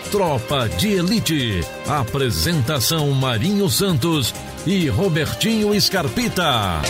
Tropa de Elite. Apresentação Marinho Santos e Robertinho Scarpita.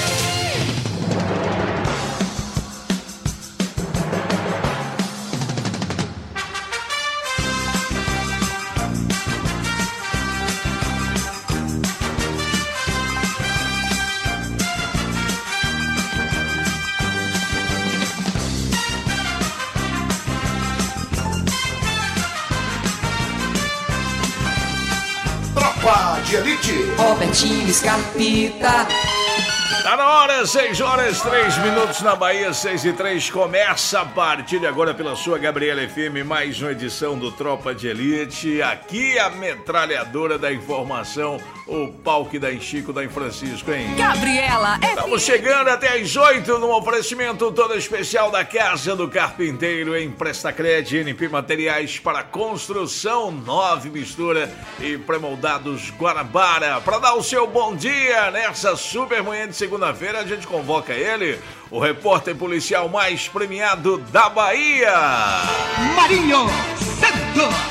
De Elite. Robertinho Scarpita. Tá na hora, 6 horas 3 minutos na Bahia, 6:03. Começa a partir de agora pela sua Gabriela FM, mais uma edição do Tropa de Elite. Aqui a metralhadora da informação, o pau que dá em Chico, dá em Francisco, hein? Gabriela FM. Estamos chegando até às 8 num oferecimento todo especial da Casa do Carpinteiro em Prestacred, NP Materiais para Construção, 9 Mistura e Pré-Moldados Guanabara. Para dar o seu bom dia nessa super manhã de segunda-feira, a gente convoca ele, o repórter policial mais premiado da Bahia, Marinho Santos.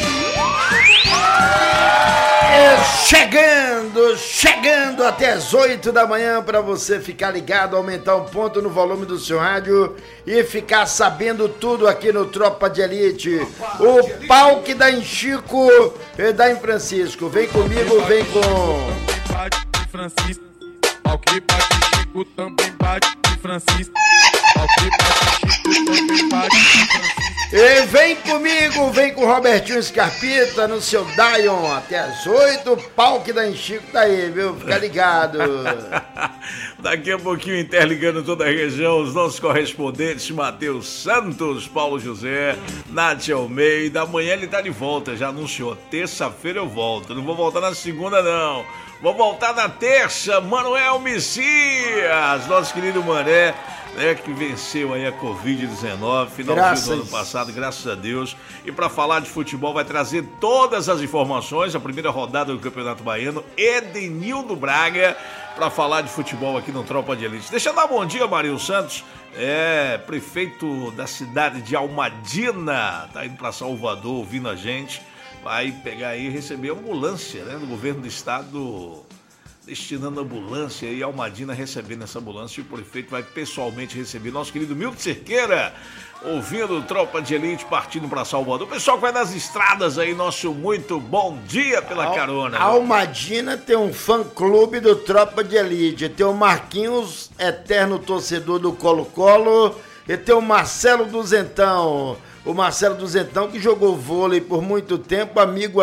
Chegando até as 8 da manhã para você ficar ligado, aumentar um ponto no volume do seu rádio e ficar sabendo tudo aqui no Tropa de Elite. O pau que dá em Chico e dá em Francisco. Vem comigo, vem com... Bate em Francisco, pau que bate em Chico também bate em Francisco. Pau que bate em Chico também bate em Francisco. E vem comigo, vem com o Robertinho Scarpita no seu Dion até as 8, pau que dá em Chico tá aí, viu? Fica ligado. Daqui a pouquinho interligando toda a região, os nossos correspondentes Matheus Santos, Paulo José, Nath Almeida. Amanhã ele tá de volta, já anunciou. Terça-feira eu volto, não vou voltar na segunda não. Vou voltar na terça, Manuel Messias, nosso querido Mané, né, que venceu aí a Covid-19, finalzinho do ano passado, graças a Deus. E para falar de futebol, vai trazer todas as informações, a primeira rodada do Campeonato Baiano, Edenildo Braga, para falar de futebol aqui no Tropa de Elite. Deixa eu dar bom dia, Marinho Santos, prefeito da cidade de Almadina, tá indo para Salvador ouvindo a gente. Vai pegar aí e receber ambulância, né, do governo do estado, destinando ambulância e Almadina recebendo essa ambulância, e o prefeito vai pessoalmente receber nosso querido Milton Cerqueira, ouvindo Tropa de Elite, partindo para Salvador. O pessoal que vai nas estradas aí, nosso muito bom dia pela carona. Almadina tem um fã-clube do Tropa de Elite, tem o Marquinhos, eterno torcedor do Colo-Colo, e tem o Marcelo Duzentão. O Marcelo Duzentão, que jogou vôlei por muito tempo, amigo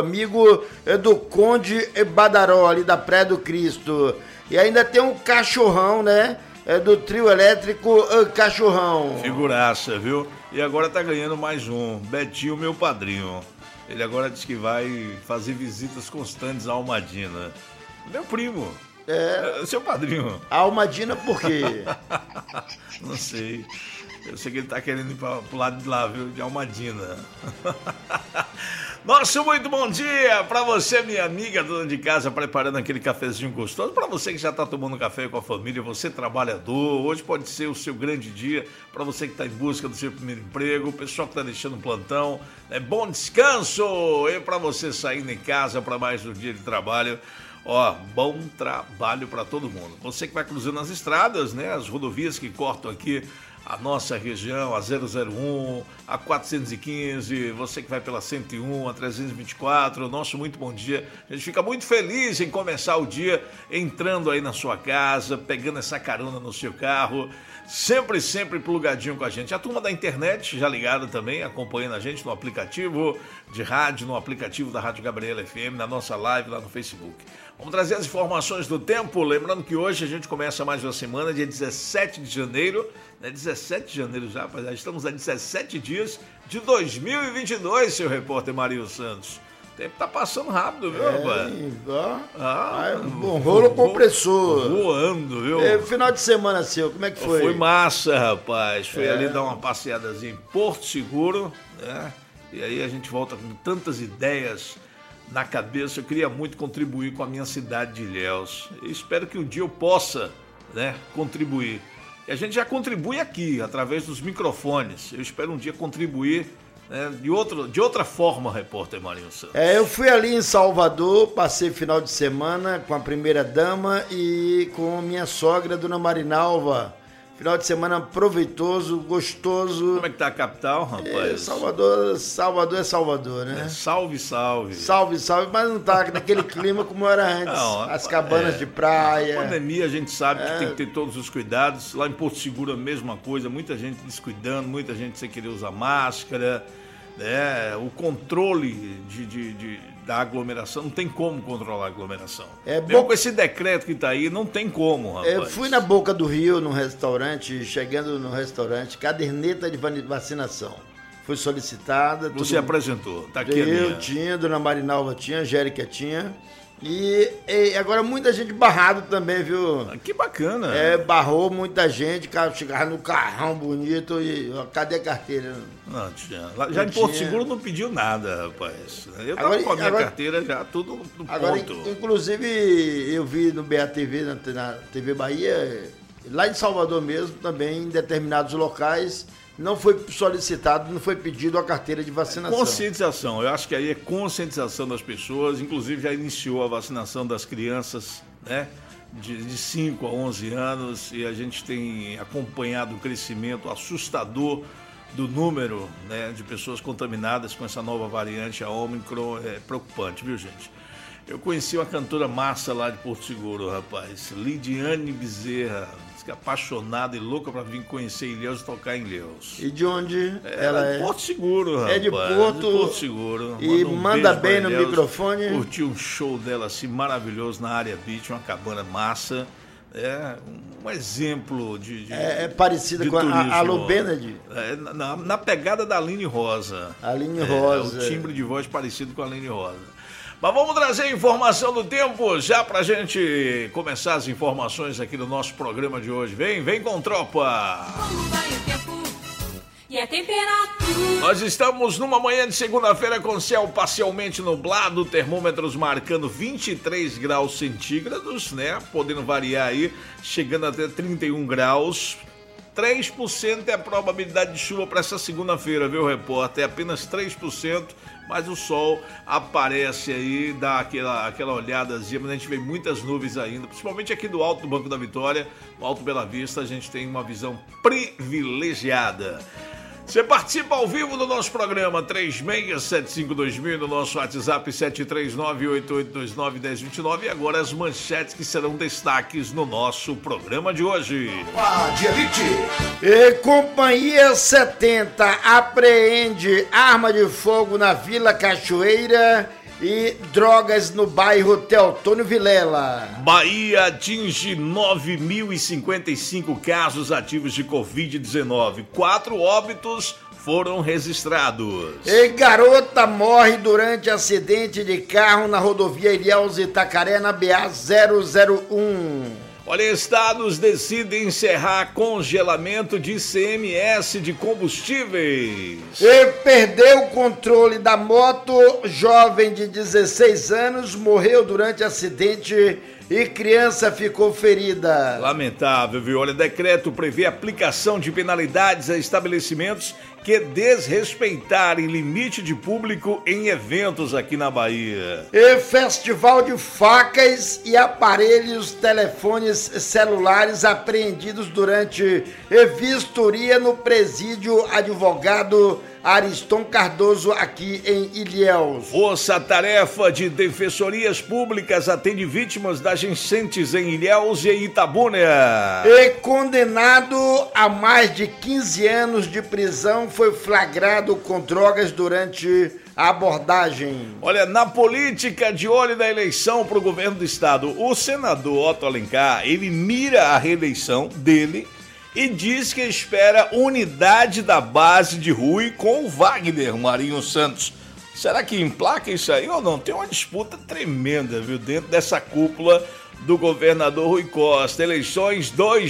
do Conde Badaró, ali da Praia do Cristo. E ainda tem um cachorrão, né? Do trio elétrico Cachorrão. Figuraça, viu? E agora tá ganhando mais um, Betinho, meu padrinho. Ele agora diz que vai fazer visitas constantes à Almadina. Meu primo. Seu padrinho. A Almadina por quê? Não sei. Eu sei que ele tá querendo ir pro lado de lá, viu? De Almadina. Nosso muito bom dia pra você, minha amiga, dona de casa, preparando aquele cafezinho gostoso. Pra você que já tá tomando café com a família, você trabalhador, hoje pode ser o seu grande dia. Pra você que tá em busca do seu primeiro emprego, o pessoal que tá deixando um plantão, bom descanso! E pra você saindo em casa pra mais um dia de trabalho, bom trabalho pra todo mundo. Você que vai cruzando as estradas, né? As rodovias que cortam aqui a nossa região, a 001, a 415, você que vai pela 101, a 324, nosso muito bom dia. A gente fica muito feliz em começar o dia entrando aí na sua casa, pegando essa carona no seu carro, sempre plugadinho com a gente. A turma da internet já ligada também, acompanhando a gente no aplicativo de rádio, no aplicativo da Rádio Gabriela FM, na nossa live lá no Facebook. Vamos trazer as informações do tempo, lembrando que hoje a gente começa mais uma semana, dia 17 de janeiro, né? 17 de janeiro já, rapaz, estamos a 17 dias de 2022, seu repórter Marinho Santos. O tempo tá passando rápido, viu, rapaz? Bom rolo compressor. Voando, viu? Final de semana seu, como é que foi? Foi massa, rapaz. Foi ali dar uma passeadazinha em Porto Seguro, né? E aí a gente volta com tantas ideias na cabeça. Eu queria muito contribuir com a minha cidade de Ilhéus. Eu espero que um dia eu possa, né, contribuir. E a gente já contribui aqui, através dos microfones. Eu espero um dia contribuir de outra forma, repórter Marinho Santos. Eu fui ali em Salvador, passei final de semana com a primeira dama e com minha sogra, dona Marinalva. Final de semana proveitoso, gostoso. Como é que tá a capital, rapaz? Salvador é Salvador, né? Salve, salve. Salve, mas não tá naquele clima como era antes. Não, as cabanas de praia. A pandemia, a gente sabe que tem que ter todos os cuidados. Lá em Porto Seguro a mesma coisa, muita gente descuidando, muita gente sem querer usar máscara, né? O controle da aglomeração, não tem como controlar a aglomeração. Mesmo com esse decreto que tá aí, não tem como, rapaz. Eu fui na Boca do Rio, num restaurante, chegando no restaurante, caderneta de vacinação. Foi solicitada. Você apresentou, tá aqui a minha. Eu tinha, dona Marinalva tinha, Angélica tinha. E agora muita gente barrado também, viu? Que bacana. Barrou muita gente, chegava no carrão bonito e cadê a carteira? Não tinha. Já em Porto Seguro não pediu nada, rapaz. Eu tava com a minha carteira já, tudo no ponto. Inclusive, eu vi no BATV, na TV Bahia, lá em Salvador mesmo, também em determinados locais, não foi solicitado, não foi pedido a carteira de vacinação. Conscientização, eu acho que aí é conscientização das pessoas, inclusive já iniciou a vacinação das crianças, né, de 5 a 11 anos, e a gente tem acompanhado o crescimento assustador do número, né, de pessoas contaminadas com essa nova variante, a Ômicron. É preocupante, viu, gente? Eu conheci uma cantora massa lá de Porto Seguro, rapaz, Lidiane Bezerra, apaixonada e louca pra vir conhecer Ilhéus e tocar em Ilhéus. E de onde ela é? De Porto Seguro, rapaz. É de Porto Seguro. E manda bem no microfone. Curti um show dela assim maravilhoso na área beach, uma cabana massa. Um exemplo de parecida com a Lu Bened. Na pegada da Aline Rosa. Aline Rosa. O timbre de voz parecido com a Aline Rosa. Mas vamos trazer a informação do tempo já pra gente começar as informações aqui no nosso programa de hoje. Vem com tropa! Como vai o tempo e a temperatura? Nós estamos numa manhã de segunda-feira com céu parcialmente nublado, termômetros marcando 23 graus centígrados, né? Podendo variar aí, chegando até 31 graus. 3% é a probabilidade de chuva para essa segunda-feira, viu, repórter? É apenas 3%, mas o sol aparece aí, dá aquela olhadazinha, mas a gente vê muitas nuvens ainda, principalmente aqui do alto do Banco da Vitória, no Alto Bela Vista, a gente tem uma visão privilegiada. Você participa ao vivo do nosso programa 36752000, no nosso WhatsApp 73988291029, e agora as manchetes que serão destaques no nosso programa de hoje. De elite. E Companhia 70 apreende arma de fogo na Vila Cachoeira e drogas no bairro Teotônio Vilela. Bahia atinge 9.055 casos ativos de Covid-19. 4 óbitos foram registrados. E garota morre durante acidente de carro na rodovia Ilhéus Itacaré, na BA 001. Olha, estados decidem encerrar congelamento de ICMS de combustíveis. E perdeu o controle da moto, jovem de 16 anos, morreu durante acidente e criança ficou ferida. Lamentável, viu? Olha, decreto prevê aplicação de penalidades a estabelecimentos que desrespeitarem limite de público em eventos aqui na Bahia. E festival de facas e aparelhos telefones celulares apreendidos durante vistoria no presídio advogado Ariston Cardoso, aqui em Ilhéus. Força-tarefa de defensorias públicas atende vítimas das enchentes em Ilhéus e Itabuna. E condenado a mais de 15 anos de prisão foi flagrado com drogas durante a abordagem. Olha, na política de olho da eleição para o governo do estado, o senador Otto Alencar, ele mira a reeleição dele e diz que espera unidade da base de Rui com o Wagner Marinho Santos. Será que emplaca isso aí ou não? Tem uma disputa tremenda, viu, dentro dessa cúpula do governador Rui Costa. Eleições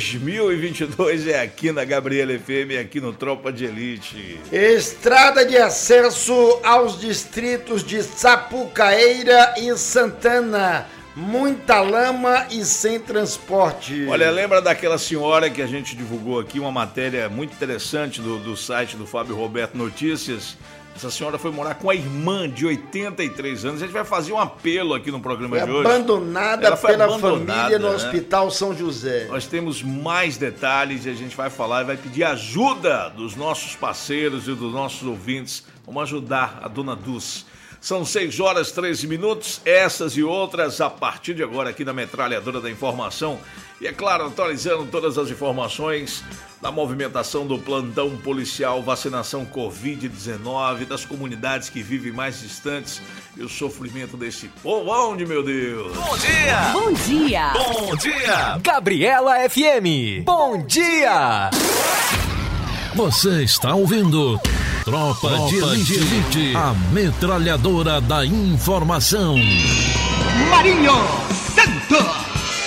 2022 é aqui na Gabriela FM, aqui no Tropa de Elite. Estrada de acesso aos distritos de Sapucaeira e Santana muita lama e sem transporte. Olha, lembra daquela senhora que a gente divulgou aqui, uma matéria muito interessante do site do Fábio Roberto Notícias? Essa senhora foi morar com a irmã de 83 anos. A gente vai fazer um apelo aqui no programa de hoje. Abandonada pela família no Hospital São José. Nós temos mais detalhes e a gente vai falar e vai pedir ajuda dos nossos parceiros e dos nossos ouvintes. Vamos ajudar a dona Dulce. São 6 horas 13 minutos, essas e outras a partir de agora aqui na Metralhadora da Informação. E é claro, atualizando todas as informações da movimentação do plantão policial, vacinação Covid-19, das comunidades que vivem mais distantes e o sofrimento desse povão de meu Deus. Bom dia! Bom dia! Bom dia! Gabriela FM, bom dia! Você está ouvindo Tropa de Elite, a metralhadora da informação. Marinho Santos!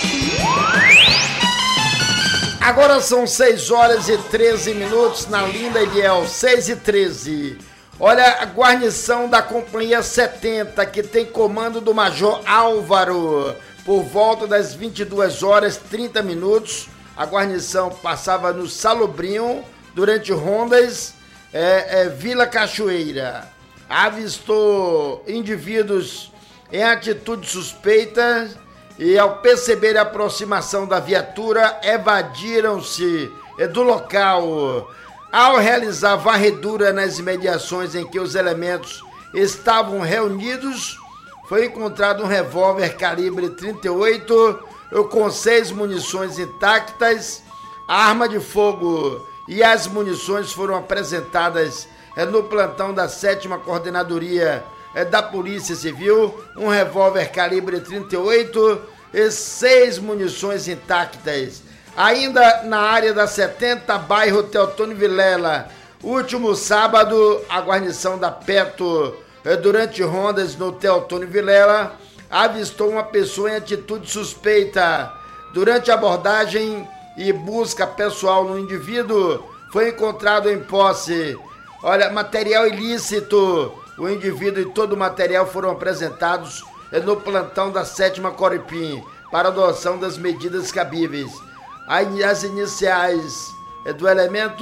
Agora são 6 horas e 13 minutos na linda Eliel, 6 e 13. Olha, a guarnição da Companhia 70, que tem comando do Major Álvaro, por volta das 22 horas 30 minutos, a guarnição passava no Salobrinho, durante rondas, Vila Cachoeira. Avistou indivíduos em atitude suspeita e, ao perceber a aproximação da viatura, evadiram-se do local. Ao realizar varredura nas imediações em que os elementos estavam reunidos, foi encontrado um revólver calibre 38 com 6 munições intactas, a arma de fogo e as munições foram apresentadas no plantão da 7ª Coordenadoria da Polícia Civil, um revólver calibre 38 e 6 munições intactas. Ainda na área da 70, bairro Teotônio Vilela, último sábado, a guarnição da Peto, durante rondas no Teotônio Vilela, avistou uma pessoa em atitude suspeita. Durante a abordagem e busca pessoal no indivíduo, foi encontrado em posse, material ilícito. O indivíduo e todo o material foram apresentados no plantão da 7ª Coripim para adoção das medidas cabíveis. As iniciais do elemento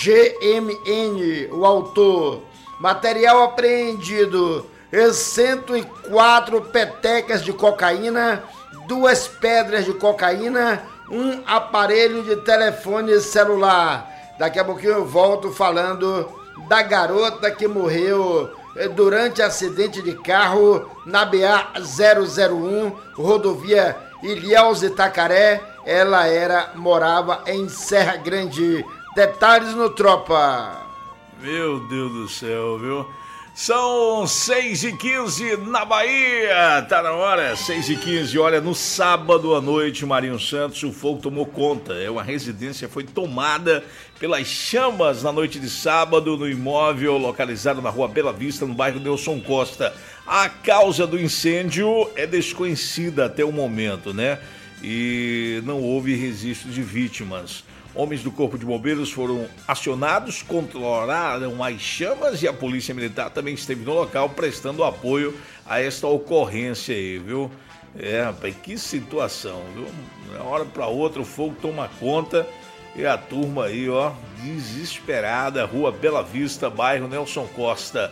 GMN, o autor. Material apreendido: 104 petecas de cocaína, 2 pedras de cocaína, um aparelho de telefone celular. Daqui a pouquinho eu volto falando da garota que morreu durante acidente de carro na BA-001, rodovia Ilhéus Itacaré. Ela morava em Serra Grande. Detalhes no Tropa. Meu Deus do céu, viu? São 6h15 na Bahia, tá na hora, 6h15. Olha, no sábado à noite, Marinho Santos, o fogo tomou conta. Uma residência foi tomada pelas chamas na noite de sábado no imóvel localizado na Rua Bela Vista, no bairro Nelson Costa. A causa do incêndio é desconhecida até o momento, né? E não houve registro de vítimas. Homens do Corpo de Bombeiros foram acionados, controlaram as chamas e a Polícia Militar também esteve no local prestando apoio a esta ocorrência aí, viu? Rapaz, que situação, viu? De uma hora para outra o fogo toma conta e a turma aí, desesperada, Rua Bela Vista, bairro Nelson Costa.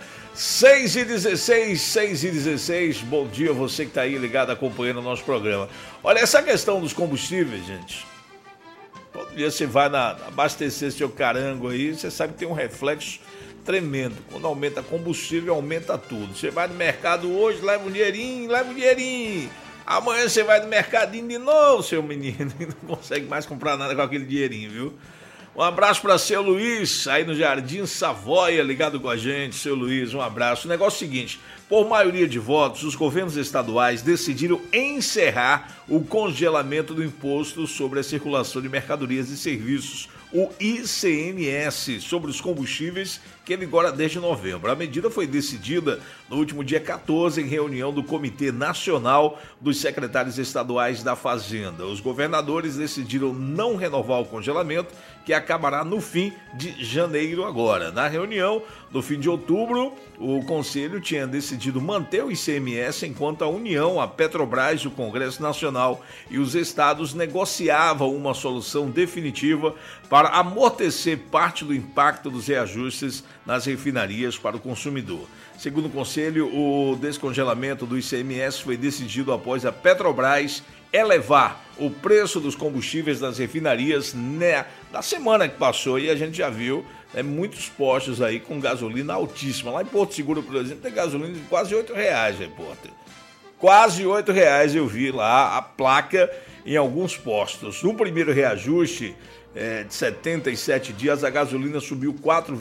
6h16, bom dia você que tá aí ligado acompanhando o nosso programa. Olha, essa questão dos combustíveis, gente, todo dia você vai abastecer seu carango aí, você sabe que tem um reflexo tremendo. Quando aumenta combustível, aumenta tudo. Você vai no mercado hoje, leva um dinheirinho. Amanhã você vai no mercadinho de novo, seu menino, e não consegue mais comprar nada com aquele dinheirinho, viu? Um abraço para seu Luiz, aí no Jardim Savoia, ligado com a gente. Seu Luiz, um abraço. O negócio é o seguinte: por maioria de votos, os governos estaduais decidiram encerrar o congelamento do imposto sobre a circulação de mercadorias e serviços, o ICMS sobre os combustíveis, que vigora desde novembro. A medida foi decidida no último dia 14 em reunião do Comitê Nacional dos Secretários Estaduais da Fazenda. Os governadores decidiram não renovar o congelamento, que acabará no fim de janeiro agora. Na reunião do fim de outubro, o Conselho tinha decidido manter o ICMS enquanto a União, a Petrobras, o Congresso Nacional e os estados negociavam uma solução definitiva para amortecer parte do impacto dos reajustes nas refinarias para o consumidor. Segundo o Conselho, o descongelamento do ICMS foi decidido após a Petrobras elevar o preço dos combustíveis das refinarias na semana que passou, e a gente já viu muitos postos aí com gasolina altíssima. Lá em Porto Seguro, por exemplo, tem gasolina de quase R$8, repórter. Quase R$8 eu vi lá a placa em alguns postos. No primeiro reajuste de 77 dias, a gasolina subiu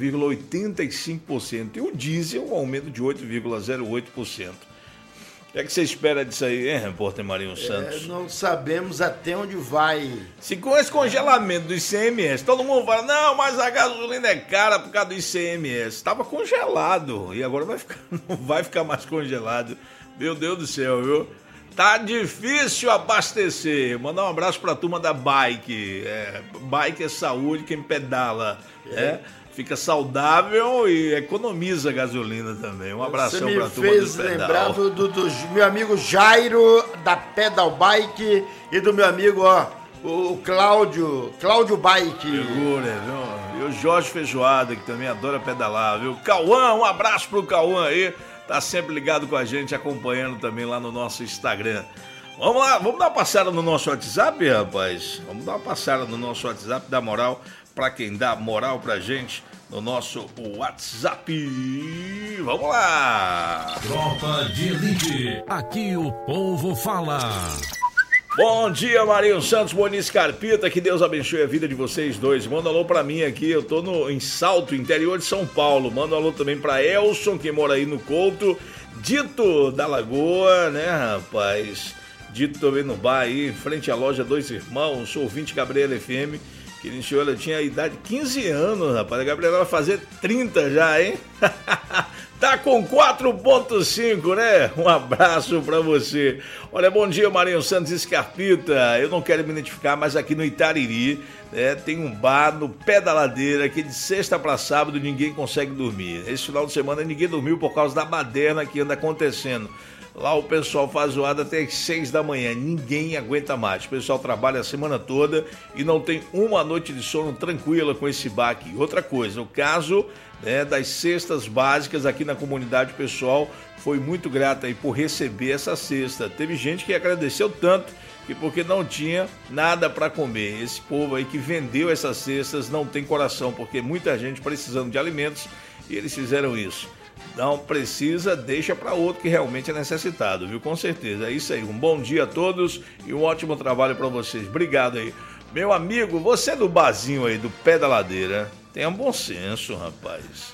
4,85% e o diesel um aumento de 8,08%. O que é que você espera disso aí, hein, repórter Marinho Santos? Não sabemos até onde vai. Se com esse congelamento do ICMS, todo mundo fala, não, mas a gasolina é cara por causa do ICMS. Estava congelado e agora não vai ficar mais congelado. Meu Deus do céu, viu? Tá difícil abastecer. Mandar um abraço pra turma da Bike. Bike é saúde, quem pedala. Fica saudável e economiza gasolina também. Um abração pra turma do pedal. Você me fez lembrar do meu amigo Jairo, da Pedal Bike, e do meu amigo, o Cláudio Bike. Segura, viu? E o Jorge Feijoada, que também adora pedalar, viu? Cauã, um abraço pro Cauã aí. Tá sempre ligado com a gente, acompanhando também lá no nosso Instagram. Vamos lá, vamos dar uma passada no nosso WhatsApp, rapaz? Vamos dar uma passada no nosso WhatsApp, dá moral pra quem dá moral pra gente no nosso WhatsApp. Vamos lá! Tropa de Elite, aqui o povo fala. Bom dia, Marinho Santos, Bonis Carpita, que Deus abençoe a vida de vocês dois. Manda um alô pra mim aqui, eu tô em Salto, interior de São Paulo. Manda um alô também pra Elson, que mora aí no Couto. Dito da Lagoa, né, rapaz? Dito também no bar aí, em frente à loja Dois Irmãos. Sou ouvinte Gabriela FM, que iniciou, ela tinha a idade de 15 anos, rapaz. A Gabriela vai fazer 30 já, hein? Tá com 4.5, né? Um abraço pra você. Olha, bom dia, Marinho Santos e Scarpita. Eu não quero me identificar, mas aqui no Itariri, tem um bar no pé da ladeira que de sexta pra sábado ninguém consegue dormir. Esse final de semana ninguém dormiu por causa da baderna que anda acontecendo. Lá o pessoal faz zoada até as 6 da manhã, ninguém aguenta mais. O pessoal trabalha a semana toda e não tem uma noite de sono tranquila com esse bar aqui. Outra coisa, o caso das cestas básicas aqui na comunidade, o pessoal foi muito grato aí por receber essa cesta. Teve gente que agradeceu tanto que porque não tinha nada para comer. Esse povo aí que vendeu essas cestas não tem coração, porque muita gente precisando de alimentos e eles fizeram isso. Não precisa, deixa para outro que realmente é necessitado, viu? Com certeza, é isso aí. Um bom dia a todos e um ótimo trabalho para vocês. Obrigado aí. Meu amigo, você do barzinho aí, do pé da ladeira, tenha um bom senso, rapaz.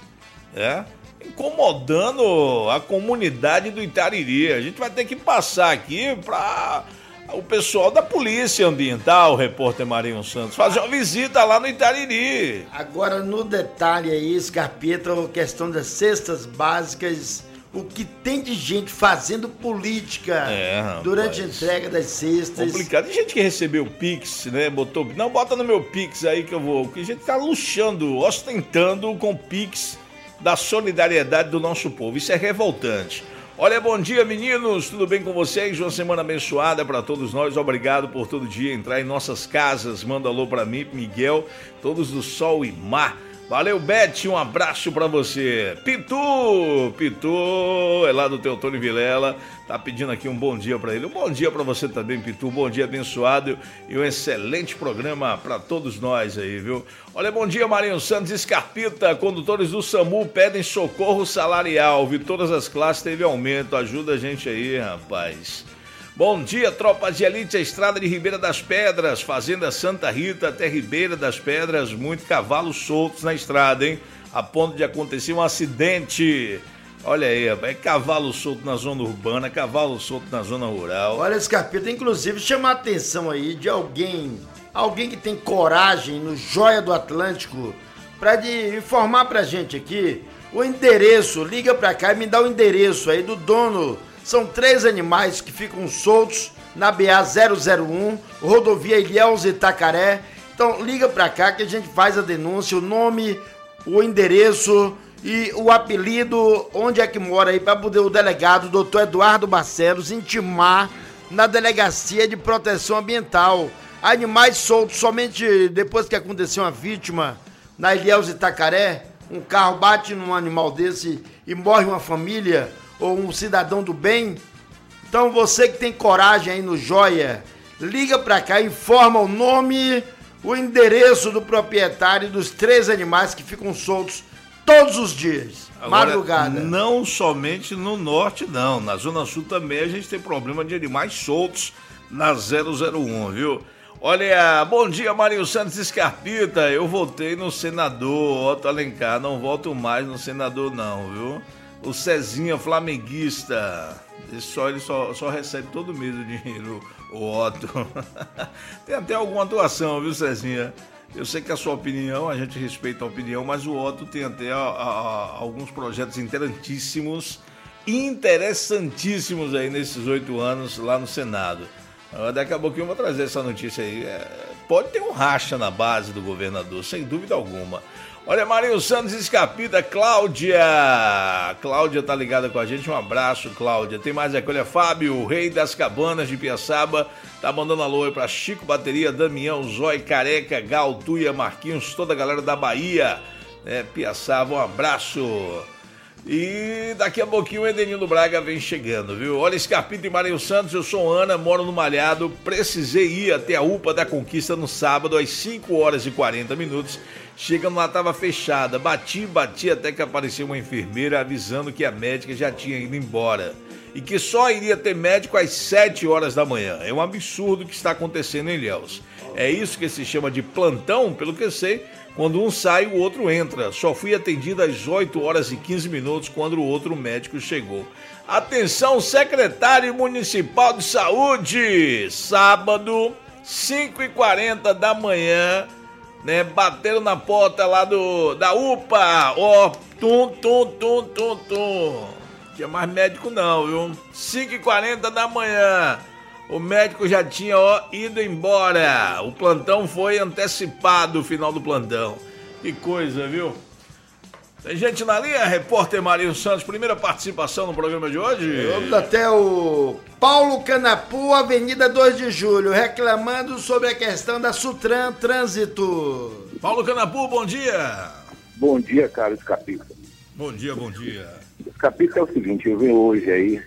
Incomodando a comunidade do Itariri. A gente vai ter que passar aqui para o pessoal da Polícia Ambiental, repórter Marinho Santos, fazer uma visita lá no Itariri. Agora, no detalhe aí, Scarpeta, a questão das cestas básicas, o que tem de gente fazendo política durante a entrega das cestas. Complicado. Tem gente que recebeu o Pix, né? Botou, não, bota no meu Pix aí que eu vou. Que a gente tá luxando, ostentando com o Pix da solidariedade do nosso povo. Isso é revoltante. Olha, bom dia, meninos, tudo bem com vocês? Uma semana abençoada para todos nós, obrigado por todo dia entrar em nossas casas, manda alô para mim, Miguel, todos do Sol e Mar. Valeu, Beth, um abraço pra você. Pitu, é lá do Teotônio Vilela, tá pedindo aqui um bom dia pra ele. Um bom dia pra você também, Pitu, bom dia abençoado e um excelente programa pra todos nós aí, viu? Olha, bom dia, Marinho Santos e Scarpita, condutores do SAMU pedem socorro salarial, vi todas as classes teve aumento, ajuda a gente aí, rapaz. Bom dia, tropa de elite, a estrada de Ribeira das Pedras, Fazenda Santa Rita até Ribeira das Pedras, muito cavalos soltos na estrada, hein? A ponto de acontecer um acidente. Olha aí, é cavalo solto na zona urbana, cavalo solto na zona rural. Olha, Scarpeta, inclusive chama a atenção aí de alguém alguém que tem coragem no Joia do Atlântico para informar pra gente aqui o endereço, liga pra cá e me dá o endereço aí do dono. São 3 animais que ficam soltos na BA-001, rodovia Ilhéus Itacaré. Então liga pra cá que a gente faz a denúncia, o nome, o endereço e o apelido, onde é que mora aí, para poder o delegado, doutor Eduardo Barcelos, intimar na Delegacia de Proteção Ambiental. Animais soltos somente depois que aconteceu uma vítima na Ilhéus Itacaré, um carro bate num animal desse e morre uma família ou um cidadão do bem. Então você que tem coragem aí no Joia, liga pra cá, informa o nome, o endereço do proprietário dos 3 animais que ficam soltos todos os dias, agora, madrugada. Não somente no norte, não. Na Zona Sul também a gente tem problema de animais soltos na 001, viu? Olha, bom dia, Marinho Santos Escarpita. Eu voltei no senador Otto Alencar, não volto mais no senador não, viu? O Cezinha, flamenguista. Ele só recebe todo mês o dinheiro, o Otto. Tem até alguma atuação, viu, Cezinha? Eu sei que a sua opinião, a gente respeita a opinião, mas o Otto tem até alguns projetos interessantíssimos aí nesses 8 anos lá no Senado. Daqui a pouquinho eu vou trazer essa notícia aí. Pode ter um racha na base do governador, sem dúvida alguma. Olha, Marinho Santos Escapida, Cláudia tá ligada com a gente, um abraço, Cláudia. Tem mais aqui, olha, Fábio, o rei das cabanas de Piaçaba, tá mandando alô aí pra Chico Bateria, Damião, Zói, Careca, Gal, Tuia, Marquinhos, toda a galera da Bahia, Piaçaba, um abraço. E daqui a pouquinho o Edenildo Braga vem chegando, viu? Olha, Escarpita e Marinho Santos, eu sou Ana, moro no Malhado, precisei ir até a UPA da Conquista no sábado às 5h40. Chegando lá, tava fechada, bati até que apareceu uma enfermeira avisando que a médica já tinha ido embora e que só iria ter médico às 7h da manhã. É um absurdo o que está acontecendo em Ilhéus. É isso que se chama de plantão, pelo que eu sei. Quando um sai, o outro entra. Só fui atendido às 8h15 quando o outro médico chegou. Atenção, secretário municipal de saúde! Sábado, 5h40 da manhã, bateram na porta lá da UPA. Ó, tum. Tinha mais médico não, viu? 5h40 da manhã. O médico já tinha ido embora. O plantão foi antecipado, o final do plantão. Que coisa, viu? Tem gente na linha, repórter Marinho Santos, primeira participação no programa de hoje. Vamos até o Paulo Canapu, Avenida 2 de Julho, reclamando sobre a questão da Sutran Trânsito. Paulo Canapu, bom dia. Bom dia, cara Escapita. Bom dia. Escapita é o seguinte, eu venho hoje aí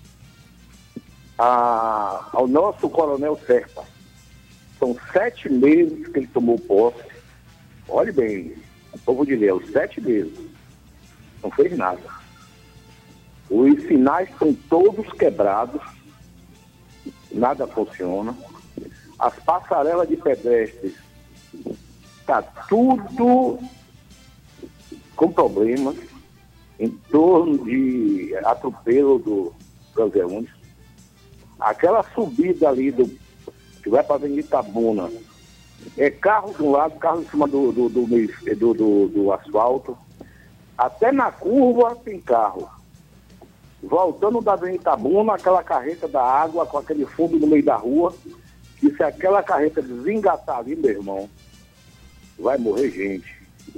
ao nosso coronel Serpa. São 7 meses que ele tomou posse. Olhe bem, o povo de Ilhéus, 7 meses. Não fez nada. Os sinais estão todos quebrados. Nada funciona. As passarelas de pedestres está tudo com problemas em torno de atropelo do transeunte. Aquela subida ali que vai para a Avenida Itabuna, é carro de um lado, carro em cima do asfalto. Até na curva tem carro. Voltando da Avenida Itabuna, aquela carreta da água com aquele fundo no meio da rua, que se aquela carreta desengatar ali, meu irmão, vai morrer gente.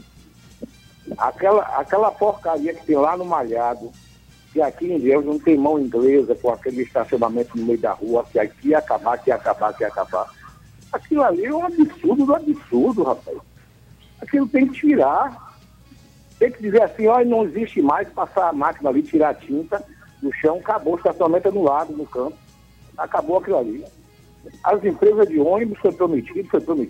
Aquela porcaria que tem lá no Malhado, que aqui em Ilhéus não tem mão inglesa com aquele estacionamento no meio da rua, que aqui ia acabar. Aquilo ali é um absurdo do absurdo, rapaz. Aquilo tem que tirar. Tem que dizer assim, não existe mais, passar a máquina ali, tirar a tinta do chão, acabou, o estacionamento é no lado, no campo. Acabou aquilo ali. As empresas de ônibus foi prometido.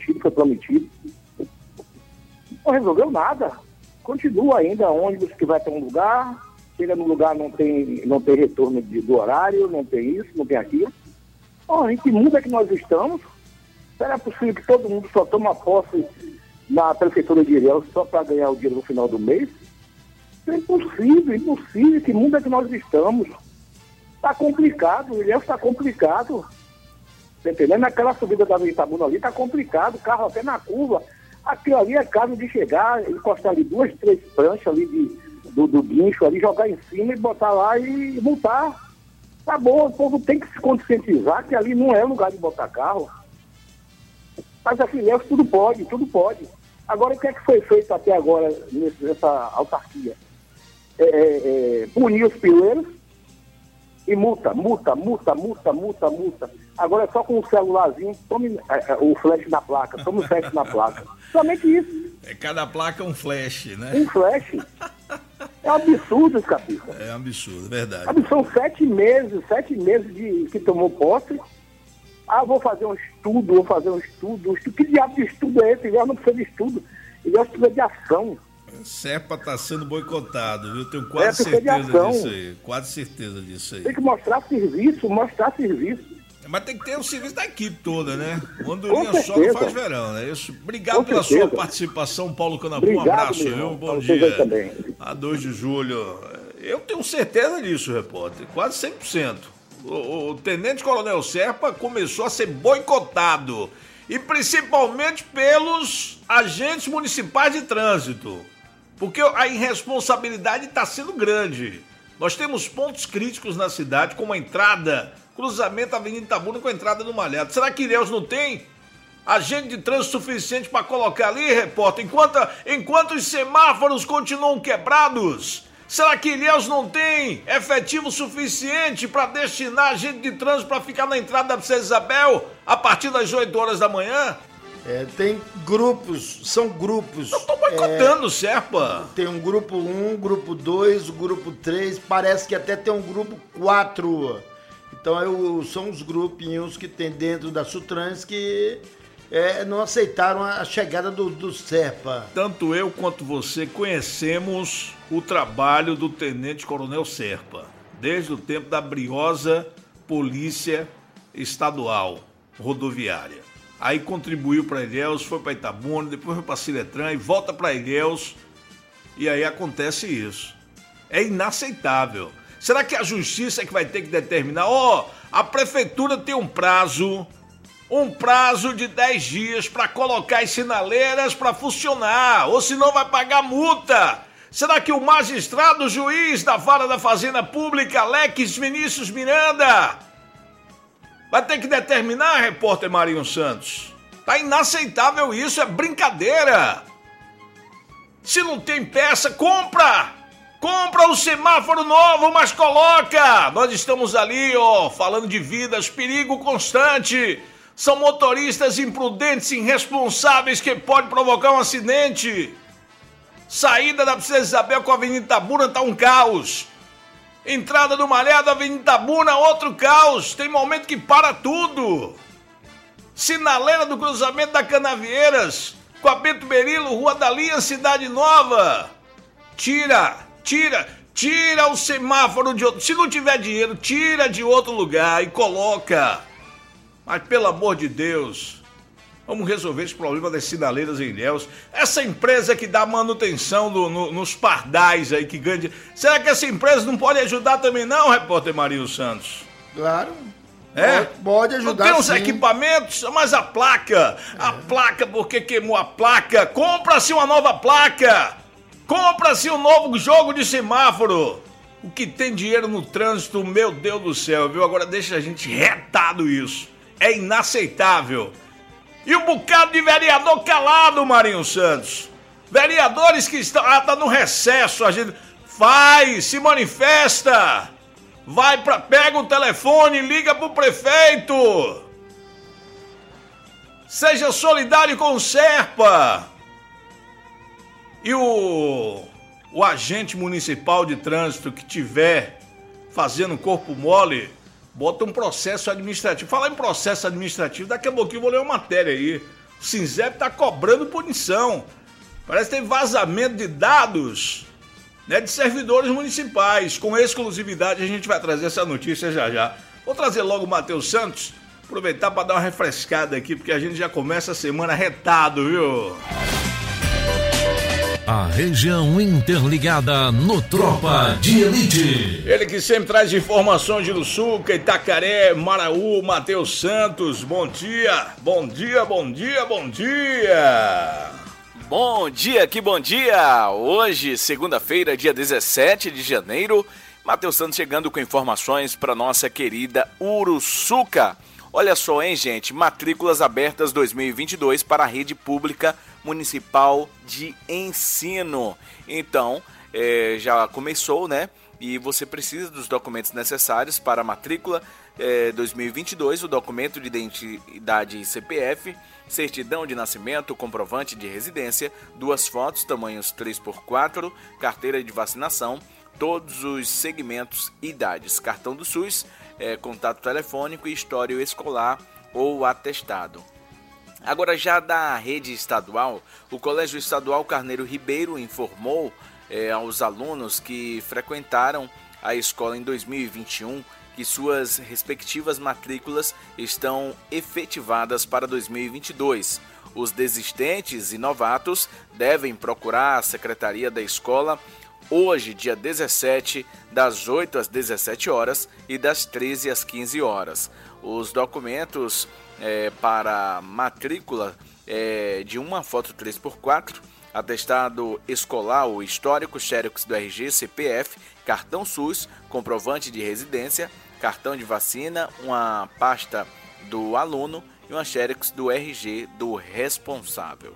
Não resolveu nada. Continua ainda ônibus que vai para um lugar, chega no lugar, não tem retorno do horário, não tem isso, não tem aquilo. Em que mundo é que nós estamos? Será possível que todo mundo só toma posse na prefeitura de Ilhéus só para ganhar o dinheiro no final do mês? Isso é impossível. Que mundo é que nós estamos? Está complicado, Ilhéus está complicado. Tá entendendo? Naquela subida da Avenida Itabuna ali tá complicado, o carro até na curva. Aquilo ali é caso de chegar, encostar ali 2, 3 pranchas ali do guincho ali, jogar em cima e botar lá e multar. Tá bom, o povo tem que se conscientizar que ali não é lugar de botar carro. Mas aqui Ilhéus tudo pode, tudo pode. Agora, o que é que foi feito até agora nessa autarquia? Punir os pileiros e multa. Agora é só com o celularzinho, tome o flash na placa, tome o flash na placa. Somente isso. Cada placa é um flash, né? Um flash. É um absurdo, Capita. É um absurdo, verdade. São 7 meses de que tomou posse. Vou fazer um estudo. Que diabo de estudo é esse? Ilhéus não precisa de estudo. Ilhéus precisa de ação. Serpa está sendo boicotado, viu? Tenho quase certeza disso aí. Quase certeza disso aí. Tem que mostrar serviço. Mas tem que ter o serviço da equipe toda, né? Uma andorinha só não faz verão, né? Isso. Obrigado pela sua participação, Paulo Canapu. Um abraço, viu? Bom dia. A 2 de julho. Eu tenho certeza disso, repórter. Quase 100%. O Tenente Coronel Serpa começou a ser boicotado. E principalmente pelos agentes municipais de trânsito. Porque a irresponsabilidade está sendo grande. Nós temos pontos críticos na cidade, como a entrada, cruzamento da Avenida Itabuna com a entrada do Malhado. Será que Ilhéus não tem agente de trânsito suficiente para colocar ali, repórter? Enquanto os semáforos continuam quebrados, será que Ilhéus não tem efetivo suficiente para destinar agente de trânsito para ficar na entrada da Princesa Isabel a partir das 8 horas da manhã? Tem grupos, são grupos. Eu tô boicotando, Serpa. Tem um grupo 1, grupo 2, o grupo 3, parece que até tem um grupo 4. Então são os grupinhos que tem dentro da Sutrans que não aceitaram a chegada do Serpa. Tanto eu quanto você conhecemos o trabalho do Tenente Coronel Serpa, desde o tempo da briosa Polícia Estadual Rodoviária. Aí contribuiu para Ilhéus, foi para Itabuna, depois foi para Ciretran e volta para Ilhéus. E aí acontece isso. É inaceitável. Será que a justiça é que vai ter que determinar? A prefeitura tem um prazo de 10 dias para colocar as sinaleiras para funcionar, ou senão vai pagar multa. Será que o magistrado juiz da Vara da Fazenda Pública, Alex Vinícius Miranda, vai ter que determinar, repórter Marinho Santos? Tá inaceitável isso, é brincadeira. Se não tem peça, compra o semáforo novo, mas coloca. Nós estamos ali, falando de vidas, perigo constante. São motoristas imprudentes, irresponsáveis que podem provocar um acidente. Saída da Princesa Isabel com a Avenida Itabuna tá um caos. Entrada do Malhado, Avenida Itabuna, outro caos. Tem momento que para tudo. Sinaleira do cruzamento da Canavieiras com a Bento Berilo, Rua da Linha, Cidade Nova. Tira o semáforo de outro. Se não tiver dinheiro, tira de outro lugar e coloca. Mas pelo amor de Deus, vamos resolver esse problema das sinaleiras em Ilhéus. Essa empresa que dá manutenção nos pardais aí que ganha. Será que essa empresa não pode ajudar também não, repórter Marinho Santos? Claro. Pode ajudar. Não tem uns equipamentos, mas a placa, porque queimou a placa. Compra-se uma nova placa. Compra-se um novo jogo de semáforo. O que tem dinheiro no trânsito, meu Deus do céu, viu? Agora deixa a gente retado isso. É inaceitável. E um bocado de vereador calado, Marinho Santos. Vereadores que estão... tá no recesso, a gente... se manifesta. Pega o telefone, liga pro prefeito. Seja solidário com o Serpa. E o agente municipal de trânsito que tiver fazendo corpo mole, bota um processo administrativo. Falar em processo administrativo, daqui a pouquinho eu vou ler uma matéria aí. O Sinzep tá cobrando punição. Parece que tem vazamento de dados, né, de servidores municipais. Com exclusividade a gente vai trazer essa notícia já. Vou trazer logo o Matheus Santos, aproveitar para dar uma refrescada aqui, porque a gente já começa a semana retado, viu? A região interligada no Tropa de Elite. Ele que sempre traz informações de Uruçuca, Itacaré, Maraú, Matheus Santos. Bom dia, bom dia, bom dia, bom dia. Bom dia, que bom dia! Hoje, segunda-feira, dia 17 de janeiro, Matheus Santos chegando com informações para nossa querida Uruçuca. Olha só, hein, gente? Matrículas abertas 2022 para a rede pública municipal de ensino. Então, já começou, né? E você precisa dos documentos necessários para a matrícula 2022, o documento de identidade e CPF, certidão de nascimento, comprovante de residência, 2 fotos, tamanhos 3x4, carteira de vacinação, todos os segmentos e idades, cartão do SUS, contato telefônico e histórico escolar ou atestado. Agora, já da rede estadual, o Colégio Estadual Carneiro Ribeiro informou aos alunos que frequentaram a escola em 2021 que suas respectivas matrículas estão efetivadas para 2022. Os desistentes e novatos devem procurar a secretaria da escola hoje, dia 17, das 8 às 17 horas e das 13 às 15 horas. Os documentos para matrícula de uma foto 3x4, atestado escolar ou histórico, xerox do RG, CPF, cartão SUS, comprovante de residência, cartão de vacina, uma pasta do aluno e uma xerox do RG do responsável.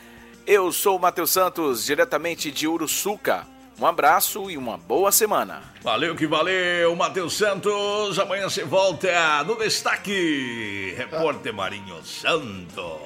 Eu sou o Matheus Santos, diretamente de Uruçuca. Um abraço e uma boa semana. Valeu que valeu, Matheus Santos. Amanhã você volta no Destaque. Repórter Marinho Santos.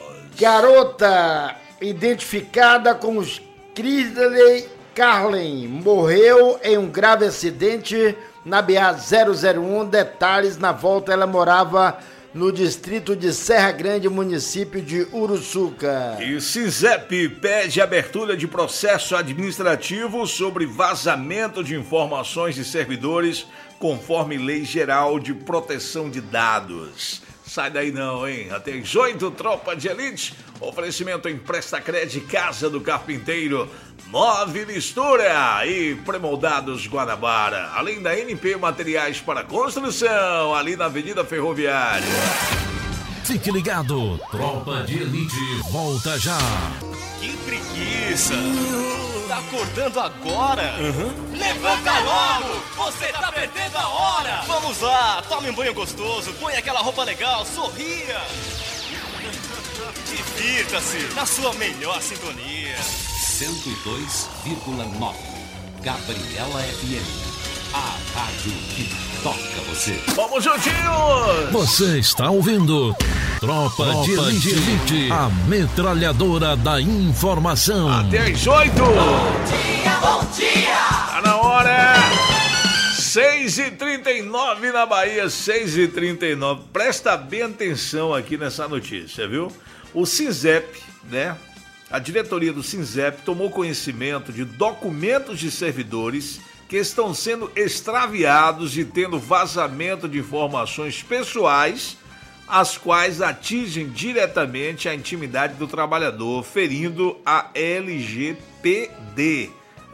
Garota identificada como Crisley Carlen morreu em um grave acidente na BA-001. Detalhes, na volta ela morava no distrito de Serra Grande, município de Uruçuca. E SINZEP pede abertura de processo administrativo sobre vazamento de informações de servidores, conforme Lei Geral de Proteção de Dados. Sai daí não, hein? Até às 8, Tropa de Elite. Oferecimento Emprestacred, Casa do Carpinteiro, Move Mistura e Premoldados Guanabara. Além da NP Materiais para Construção, ali na Avenida Ferroviária. Fique ligado, Tropa de Elite volta já. Que preguiça! Tá acordando agora? Levanta logo! Você tá perdendo a hora! Vamos lá, tome um banho gostoso, põe aquela roupa legal, sorria! Divirta-se na sua melhor sintonia. 102,9 Gabriela FM. A rádio que toca você. Vamos juntinhos! Você está ouvindo Tropa de Elite, a metralhadora da informação. Até às 8! Bom dia, bom dia! Tá na hora! 6h39 na Bahia, 6h39. Presta bem atenção aqui nessa notícia, viu? O SINZEP, né? A diretoria do SINZEP tomou conhecimento de documentos de servidores que estão sendo extraviados e tendo vazamento de informações pessoais, as quais atingem diretamente a intimidade do trabalhador, ferindo a LGPD.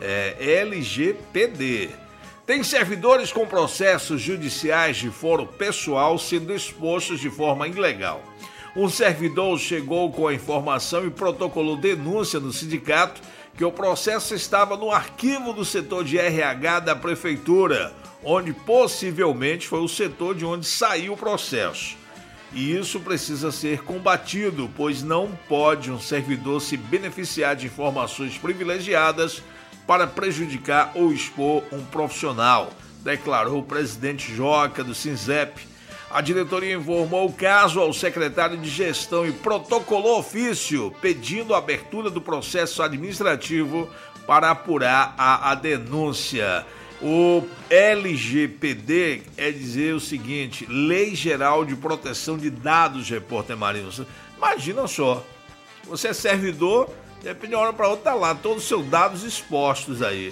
LGPD. Tem servidores com processos judiciais de foro pessoal sendo expostos de forma ilegal. Um servidor chegou com a informação e protocolou denúncia no sindicato que o processo estava no arquivo do setor de RH da prefeitura, onde possivelmente foi o setor de onde saiu o processo. E isso precisa ser combatido, pois não pode um servidor se beneficiar de informações privilegiadas para prejudicar ou expor um profissional, declarou o presidente Joca do SINZEP. A diretoria informou o caso ao secretário de Gestão e protocolou ofício pedindo a abertura do processo administrativo para apurar a denúncia. O LGPD é dizer o seguinte: Lei Geral de Proteção de Dados, repórter Marinho. Imagina só, você é servidor, de repente de uma hora para outra tá lá, todos os seus dados expostos aí.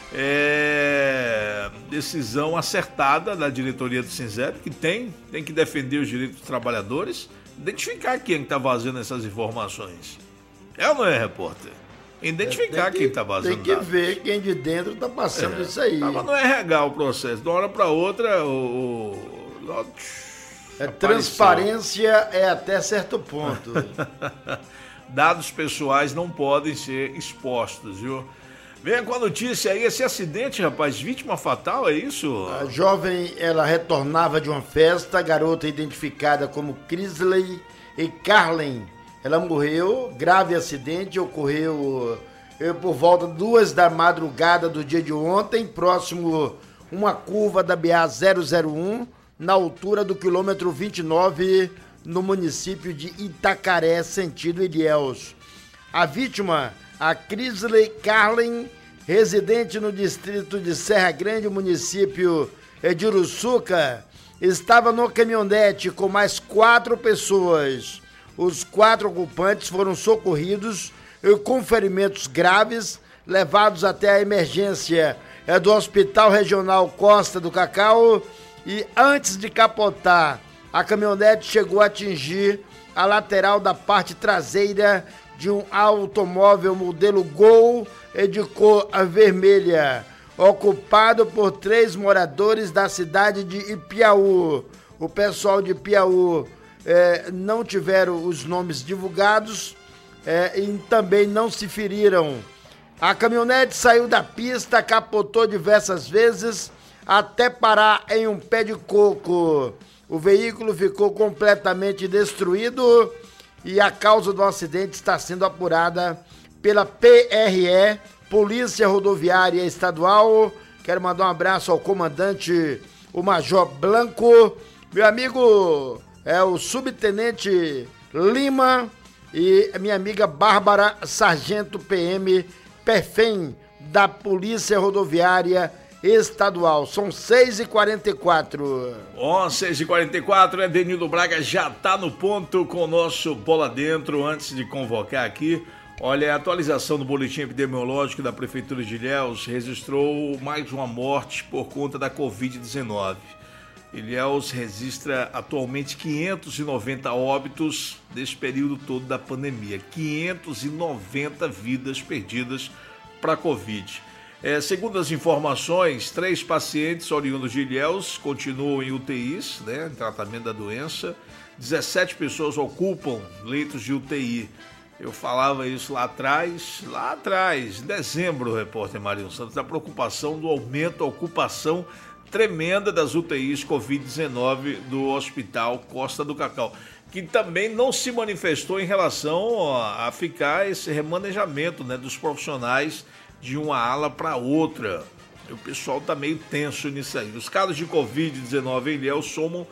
Decisão acertada da diretoria do SINZEP, que tem que defender os direitos dos trabalhadores, identificar quem está vazando essas informações. É ou não é, repórter? Identificar quem está vazando dados. Tem que ver quem de dentro está passando isso aí. Mas não é regar o processo. De uma hora para outra, transparência é até certo ponto. Dados pessoais não podem ser expostos, viu? Venha com a notícia aí, esse acidente, rapaz, vítima fatal, é isso? A jovem, ela retornava de uma festa, a garota identificada como Crisley e Carlen. Ela morreu, grave acidente, ocorreu por volta 2 da madrugada do dia de ontem, próximo uma curva da BA-001, na altura do quilômetro 29, no município de Itacaré, sentido Ilhéus. A vítima, a Crisley Carlen, residente no distrito de Serra Grande, município de Uruçuca, estava no caminhonete com mais 4 pessoas. Os 4 ocupantes foram socorridos com ferimentos graves, levados até a emergência do Hospital Regional Costa do Cacau, e antes de capotar, a caminhonete chegou a atingir a lateral da parte traseira de um automóvel modelo Gol de cor vermelha, ocupado por 3 moradores da cidade de Ipiaú. O pessoal de Ipiaú não tiveram os nomes divulgados e também não se feriram. A caminhonete saiu da pista, capotou diversas vezes até parar em um pé de coco. O veículo ficou completamente destruído e a causa do acidente está sendo apurada pela PRE, Polícia Rodoviária Estadual. Quero mandar um abraço ao comandante, o Major Blanco, meu amigo, o Subtenente Lima e a minha amiga Bárbara Sargento PM Perfem, da Polícia Rodoviária Estadual. São 6h44. 6h44, Edenildo Braga já está no ponto com o nosso Bola Dentro. Antes de convocar aqui, olha, a atualização do boletim epidemiológico da Prefeitura de Ilhéus registrou mais uma morte por conta da Covid-19. Ilhéus registra atualmente 590 óbitos nesse período todo da pandemia. 590 vidas perdidas para a Covid. Segundo as informações, 3 pacientes oriundos de Ilhéus continuam em UTIs, em tratamento da doença. 17 pessoas ocupam leitos de UTI. Eu falava isso lá atrás, em dezembro, repórter Marinho Santos, da preocupação do aumento da ocupação tremenda das UTIs Covid-19 do Hospital Costa do Cacau, que também não se manifestou em relação a ficar esse remanejamento dos profissionais de uma ala para outra. O pessoal está meio tenso nisso aí. Os casos de Covid-19 em Ilhéus somam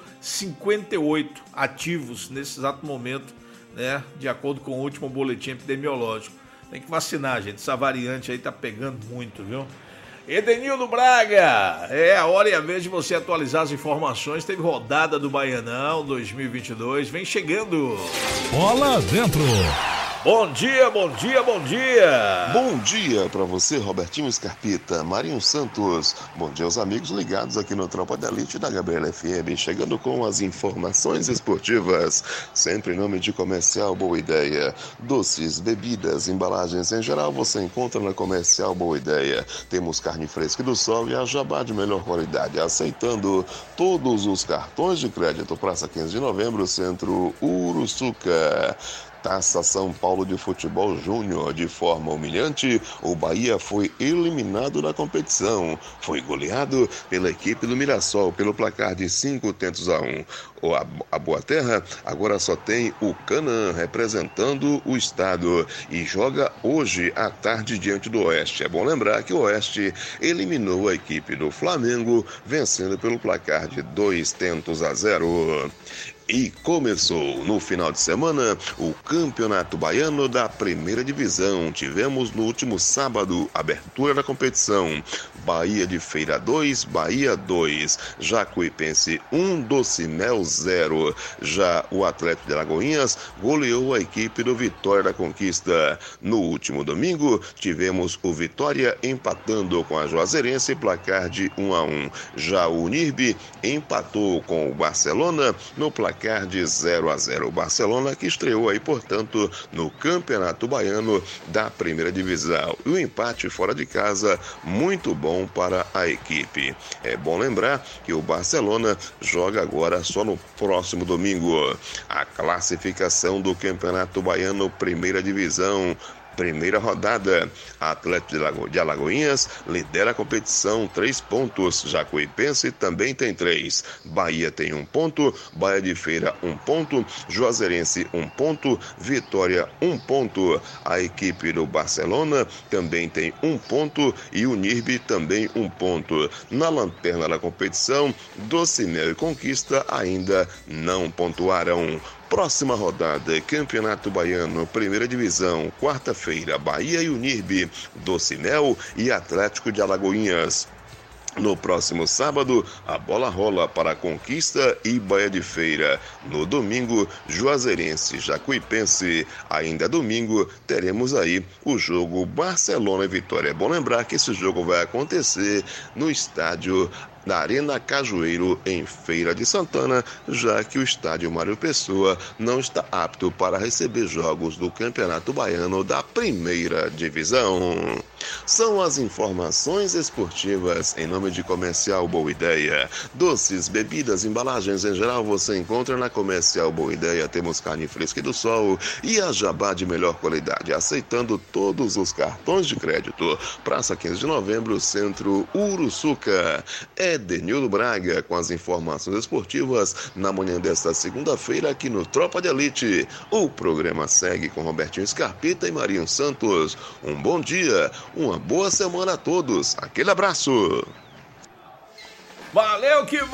58 ativos nesse exato momento, de acordo com o último boletim epidemiológico. Tem que vacinar, gente. Essa variante aí tá pegando muito, viu? Edenildo Braga, é a hora e a vez de você atualizar as informações. Teve rodada do Baianão 2022, vem chegando. Bola Dentro. Bom dia, bom dia, bom dia. Bom dia para você, Robertinho Scarpita, Marinho Santos. Bom dia aos amigos ligados aqui no Tropa de Elite da Gabriela FM, chegando com as informações esportivas, sempre em nome de Comercial Boa Ideia. Doces, bebidas, embalagens em geral você encontra na Comercial Boa Ideia. Temos carne fresca do sol e a jabá de melhor qualidade, aceitando todos os cartões de crédito. Praça 15 de Novembro, Centro Uruçuca. Taça São Paulo de Futebol Júnior. De forma humilhante, o Bahia foi eliminado da competição. Foi goleado pela equipe do Mirassol pelo placar de 5-1. A Boa Terra agora só tem o Canaã representando o estado e joga hoje à tarde diante do Oeste. É bom lembrar que o Oeste eliminou a equipe do Flamengo, vencendo pelo placar de 2-0. E começou no final de semana o Campeonato Baiano da Primeira Divisão. Tivemos no último sábado abertura da competição. Bahia de Feira 2, Bahia 2, Jacuipense 1, Docimel 0. Já o Atlético de Alagoinhas goleou a equipe do Vitória da Conquista. No último domingo tivemos o Vitória empatando com a Juazeirense, placar de 1-1. Já o Unirbe empatou com o Barcelona no placar placar de 0-0. O Barcelona que estreou aí, portanto, no Campeonato Baiano da Primeira Divisão. E o empate fora de casa, muito bom para a equipe. É bom lembrar que o Barcelona joga agora só no próximo domingo. A classificação do Campeonato Baiano Primeira Divisão. Primeira rodada, Atlético de Alagoinhas lidera a competição, 3 pontos, Jacuipense também tem 3, Bahia tem 1 ponto, Bahia de Feira 1 ponto, Juazeirense 1 ponto, Vitória 1 ponto, a equipe do Barcelona também tem 1 ponto e o NIRB também 1 ponto. Na lanterna da competição, Docinel e Conquista ainda não pontuaram. Próxima rodada, Campeonato Baiano, Primeira Divisão, quarta-feira, Bahia e Unirb, Docinel e Atlético de Alagoinhas. No próximo sábado, a bola rola para Conquista e Bahia de Feira. No domingo, Juazeirense, Jacuipense. Ainda domingo, teremos aí o jogo Barcelona e Vitória. É bom lembrar que esse jogo vai acontecer no estádio da Arena Cajueiro, em Feira de Santana, já que o estádio Mário Pessoa não está apto para receber jogos do Campeonato Baiano da Primeira Divisão. São as informações esportivas em nome de Comercial Boa Ideia. Doces, bebidas, embalagens em geral você encontra na Comercial Boa Ideia. Temos carne fresca e do sol e a jabá de melhor qualidade, aceitando todos os cartões de crédito. Praça 15 de Novembro, Centro Uruçuca. Edenildo Braga com as informações esportivas na manhã desta segunda-feira aqui no Tropa de Elite. O programa segue com Robertinho Scarpita e Marinho Santos. Um bom dia, uma boa semana a todos. Aquele abraço. Valeu que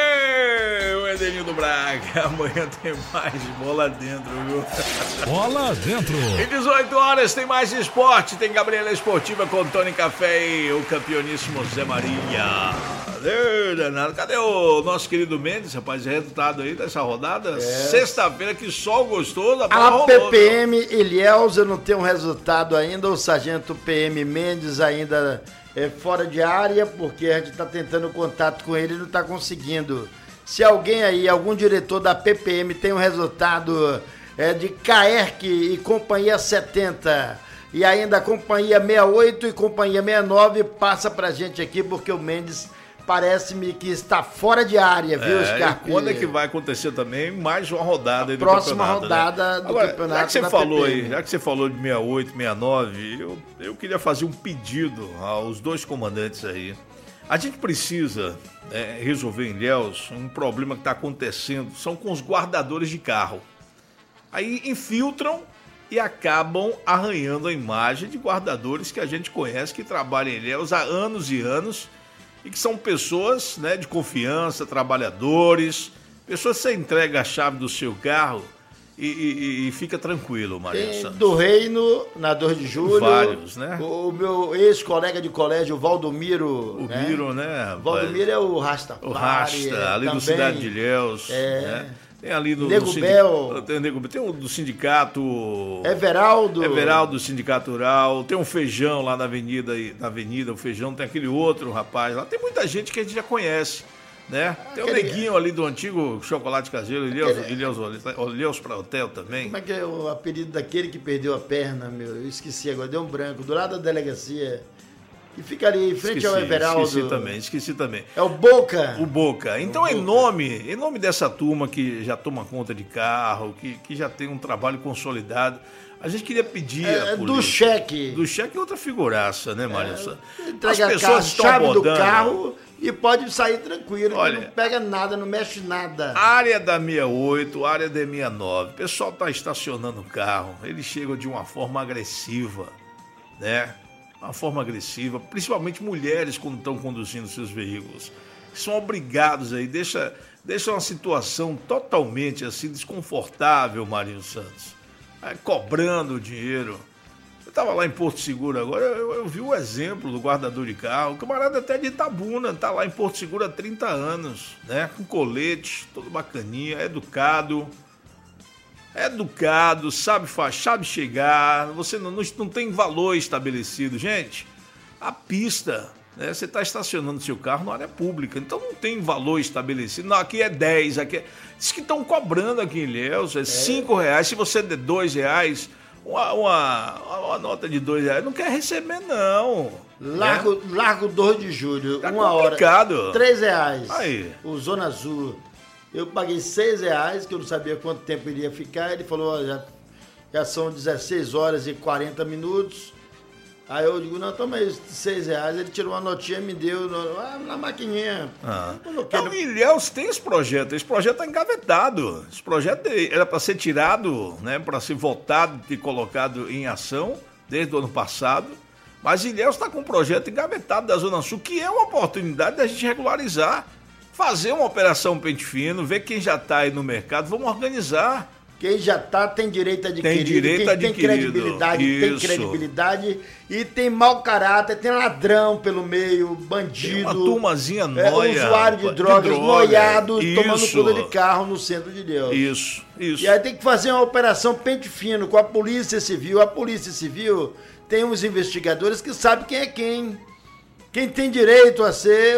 valeu, Edenildo Braga. Amanhã tem mais bola dentro, viu? Bola dentro. Em 18 horas tem mais esporte. Tem Gabriela Esportiva com Tony Café e o campeoníssimo Zé Maria. Cadê, danado? Cadê o nosso querido Mendes, rapaz? Resultado aí dessa rodada? Sexta-feira, que sol gostoso. A PPM Ilhéus, eu não tenho um resultado ainda. O sargento PM Mendes ainda fora de área, porque a gente está tentando contato com ele e não está conseguindo. Se alguém aí, algum diretor da PPM tem um resultado de Caerc e Companhia 70 e ainda a Companhia 68 e Companhia 69, passa pra gente aqui, porque o Mendes parece-me que está fora de área, viu, Scarpa? Quando é que vai acontecer também mais uma rodada aí do próxima campeonato? Rodada, né? Do campeonato. Já que você falou aí, já que você falou de 68, 69, eu queria fazer um pedido aos dois comandantes aí. A gente precisa resolver em Ilhéus um problema que está acontecendo, são com os guardadores de carro. Aí infiltram e acabam arranhando a imagem de guardadores que a gente conhece, que trabalham em Ilhéus há anos e anos, e que são pessoas, né, de confiança, trabalhadores, pessoas que você entrega a chave do seu carro e fica tranquilo, Maria Santos. Do Reino, na 2 de julho. Vários, né? O meu ex-colega de colégio, o Valdomiro. O Miro, né? Valdomiro é o Rastafari. O Rasta, ali do Cidade de Ilhéus. né? Tem ali no Nego Bel. Tem o do sindicato Everaldo do Sindicato Rural. Tem um Feijão lá na avenida, o Feijão. Tem aquele outro rapaz lá. Tem muita gente que a gente já conhece, né? Tem o Neguinho ali do antigo Chocolate Caseiro, Ilhéus para Hotel também. Como é que é o apelido daquele que perdeu a perna, meu? Eu esqueci agora, deu um branco. Do lado da delegacia. E fica ali em frente ao Everaldo. Esqueci também. É o Boca. O Boca. Então, em nome dessa turma que já toma conta de carro, que já tem um trabalho consolidado, a gente queria pedir a polícia. Do cheque. Do cheque é outra figuraça, né, Maria? Entrega a chave do carro e pode sair tranquilo. Olha, não pega nada, não mexe nada. Área da 68, área da 69. O pessoal está estacionando o carro. Eles chegam de uma forma agressiva, né? Uma forma agressiva, principalmente mulheres quando estão conduzindo seus veículos. São obrigados aí, deixa uma situação totalmente assim desconfortável, Marinho Santos. Cobrando o dinheiro. Eu estava lá em Porto Seguro agora, eu vi o exemplo do guardador de carro, o camarada até de Itabuna, está lá em Porto Seguro há 30 anos, né? Com colete, todo bacaninha, educado, sabe chegar, você não tem valor estabelecido. Gente, a pista, né? Você está estacionando seu carro na área pública, então não tem valor estabelecido. Não, aqui é 10, aqui é... Diz que estão cobrando aqui em Ilhéus, é R$5, se você der R$2, uma nota de R$2, não quer receber não. Largo 2 de julho, Tá uma complicado. hora, R$3. Aí. O Zona Azul. Eu paguei R$6, que eu não sabia quanto tempo iria ficar. Ele falou, ó, já são 16 horas e 40 minutos. Aí eu digo, não, toma aí R$6. Ele tirou uma notinha e me deu na maquininha. Então, Ilhéus tem esse projeto está engavetado. Esse projeto era para ser tirado, né, para ser votado e colocado em ação desde o ano passado. Mas Ilhéus está com um projeto engavetado da Zona Sul, que é uma oportunidade da gente regularizar, fazer uma operação pente fino, ver quem já está aí no mercado, vamos organizar. Quem já está tem direito adquirido, tem credibilidade e tem mau caráter, tem ladrão pelo meio, bandido. Tem uma turmazinha nóia. Usuário de drogas, noiado, tomando conta de carro no centro de Ilhéus. Isso. E aí tem que fazer uma operação pente fino com a Polícia Civil. A Polícia Civil tem uns investigadores que sabem quem é quem. Quem tem direito a ser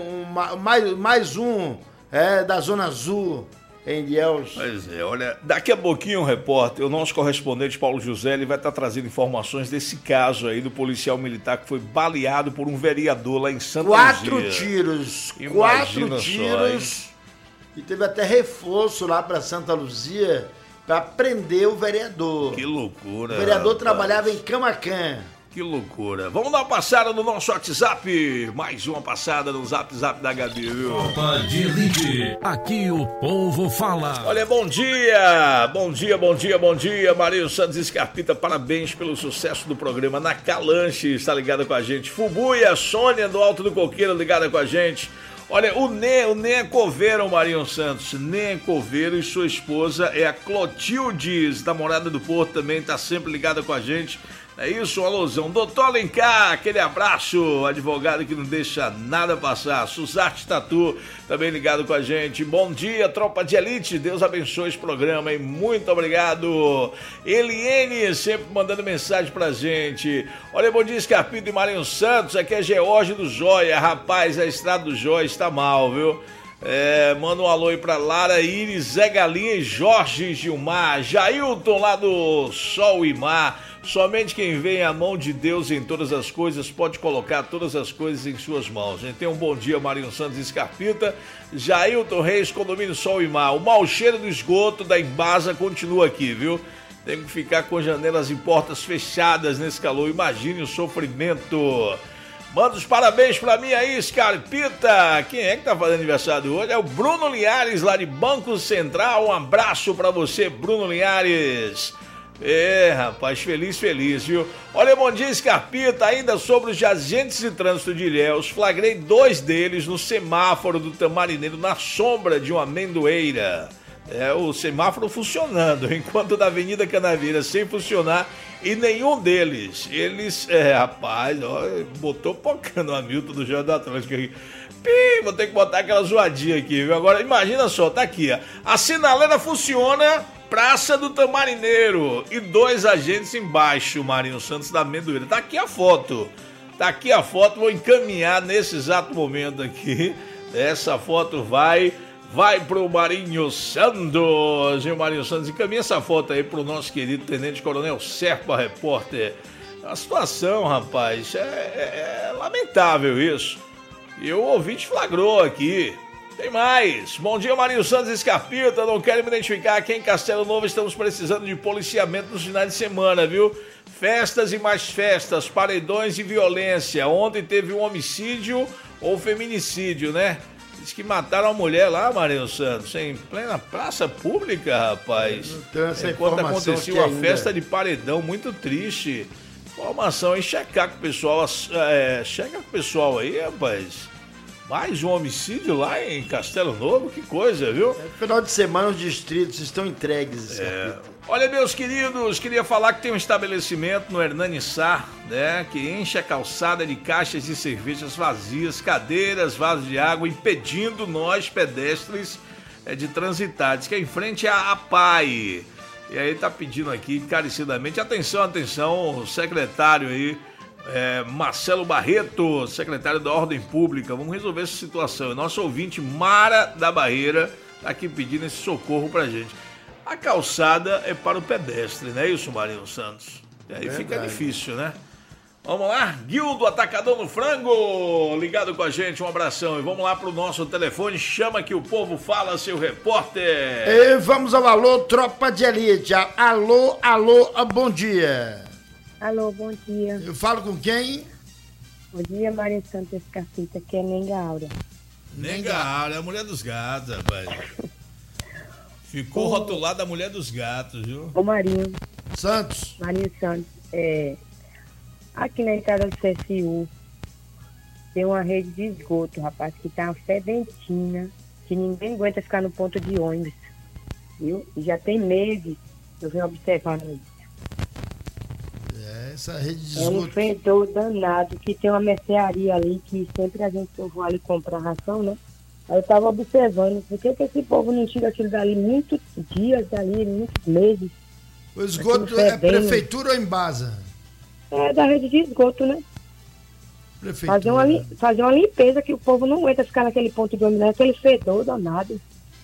mais um da Zona Azul em Ilhéus. Pois é, olha, daqui a pouquinho o repórter, o nosso correspondente Paulo José, ele vai estar trazendo informações desse caso aí do policial militar que foi baleado por um vereador lá em Santa Luzia. 4 tiros. Imagina 4 tiros. só, e teve até reforço lá para Santa Luzia para prender o vereador. Que loucura. O vereador rapaz. trabalhava em Camaquã. Que loucura. Vamos dar uma passada no nosso WhatsApp. Mais uma passada no Zap da Gabi, viu? Tropa de Elite. Aqui o povo fala. Olha, bom dia. Bom dia. Marinho Santos Escarpita, parabéns pelo sucesso do programa. Na Calanche está ligada com a gente. Fubu e a Sônia do Alto do Coqueiro ligada com a gente. Olha, o Nê é coveiro, Marinho Santos. Nê é coveiro e sua esposa é a Clotildes, namorada do Porto, também está sempre ligada com a gente. É isso, um alusão. Doutor Alencar, aquele abraço, advogado que não deixa nada passar. Suzarte Tatu, também ligado com a gente. Bom dia, tropa de elite, Deus abençoe esse programa, hein? Muito obrigado. Eliene, sempre mandando mensagem pra gente. Olha, bom dia, Escarpito e Marinho Santos, aqui é George do Joia. Rapaz, a estrada do Joia está mal, viu? Manda um alô aí pra Lara, Iris, Zé Galinha e Jorge Gilmar. Jailton lá do Sol e Mar. Somente quem vê a mão de Deus em todas as coisas pode colocar todas as coisas em suas mãos. A gente tem um bom dia, Marinho Santos Escarpita. Jailton Reis, Condomínio Sol e Mar. O mau cheiro do esgoto da Embasa continua aqui, viu? Tem que ficar com janelas e portas fechadas nesse calor. Imagine o sofrimento. Manda os parabéns pra mim aí, Escarpita. Quem é que tá fazendo aniversário hoje? É o Bruno Linhares, lá de Banco Central. Um abraço pra você, Bruno Linhares. Rapaz, feliz, viu? Olha, bom dia, Escarpita. Ainda sobre os agentes de trânsito de Ilhéus, flagrei 2 deles no semáforo do Tamarineiro, na sombra de uma amendoeira. O semáforo funcionando, enquanto da Avenida Canaveira sem funcionar, e nenhum deles. Eles, rapaz, ó, botou pocando o Hamilton do Jornal do Atlântico aqui. Vou ter que botar aquela zoadinha aqui, viu? Agora, imagina só, tá aqui, ó. A sinaleira funciona, Praça do Tamarineiro, e 2 agentes embaixo, Marinho Santos da amendoeira. Tá aqui a foto, vou encaminhar nesse exato momento aqui. Essa foto vai pro Marinho Santos. E o Marinho Santos encaminha essa foto aí pro nosso querido Tenente Coronel Serpa, repórter. A situação, rapaz, é lamentável isso. E o ouvinte flagrou aqui. Tem mais. Bom dia, Marinho Santos Escarpita. Não quero me identificar. Aqui em Castelo Novo estamos precisando de policiamento nos finais de semana, viu? Festas e mais festas, paredões e violência. Ontem teve um homicídio ou feminicídio, né? Diz que mataram a mulher lá, Marinho Santos, em plena praça pública, rapaz. Enquanto acontecia uma festa de paredão, muito triste. Informação aí, checar com o pessoal. Checa com o pessoal aí, rapaz. Mais um homicídio lá em Castelo Novo, que coisa, viu? Final de semana os distritos estão entregues. Olha, meus queridos, queria falar que tem um estabelecimento no Hernani Sá, né, que enche a calçada de caixas de cervejas vazias, cadeiras, vasos de água, impedindo nós, pedestres, de transitar. Diz que é em frente à APAI. E aí tá pedindo aqui, encarecidamente, atenção, o secretário aí, Marcelo Barreto, secretário da Ordem Pública. Vamos resolver essa situação. Nosso ouvinte Mara da Barreira está aqui pedindo esse socorro pra gente. A calçada é para o pedestre, não é isso, Marinho Santos? E aí fica difícil, né? Vamos lá, Guildo, atacador no frango, ligado com a gente, um abração. E vamos lá pro nosso telefone, chama que o povo fala, seu repórter. E vamos ao alô, tropa de elite. Alô, bom dia. Alô, bom dia. Eu falo com quem? Bom dia, Maria Santa Escarpita, que é Nenga Áurea. Nenga Áurea, a mulher dos gatos, rapaz. Ficou rotulada a mulher dos gatos, viu? Ô, Marinho. Santos. Marinho Santos, aqui na entrada do CSU tem uma rede de esgoto, rapaz, que tá uma fedentina, que ninguém aguenta ficar no ponto de ônibus, viu? E já tem meses eu venho observando isso. Essa rede de esgoto. É um fedor danado, que tem uma mercearia ali, que sempre a gente for ali comprar ração, né? Aí eu tava observando, por que esse povo não tira aquilo dali muitos dias, dali, muitos meses? O esgoto é prefeitura ou Embasa? É da rede de esgoto, né? Prefeitura. Fazer uma limpeza que o povo não aguenta ficar naquele ponto de ônibus, aquele fedor danado.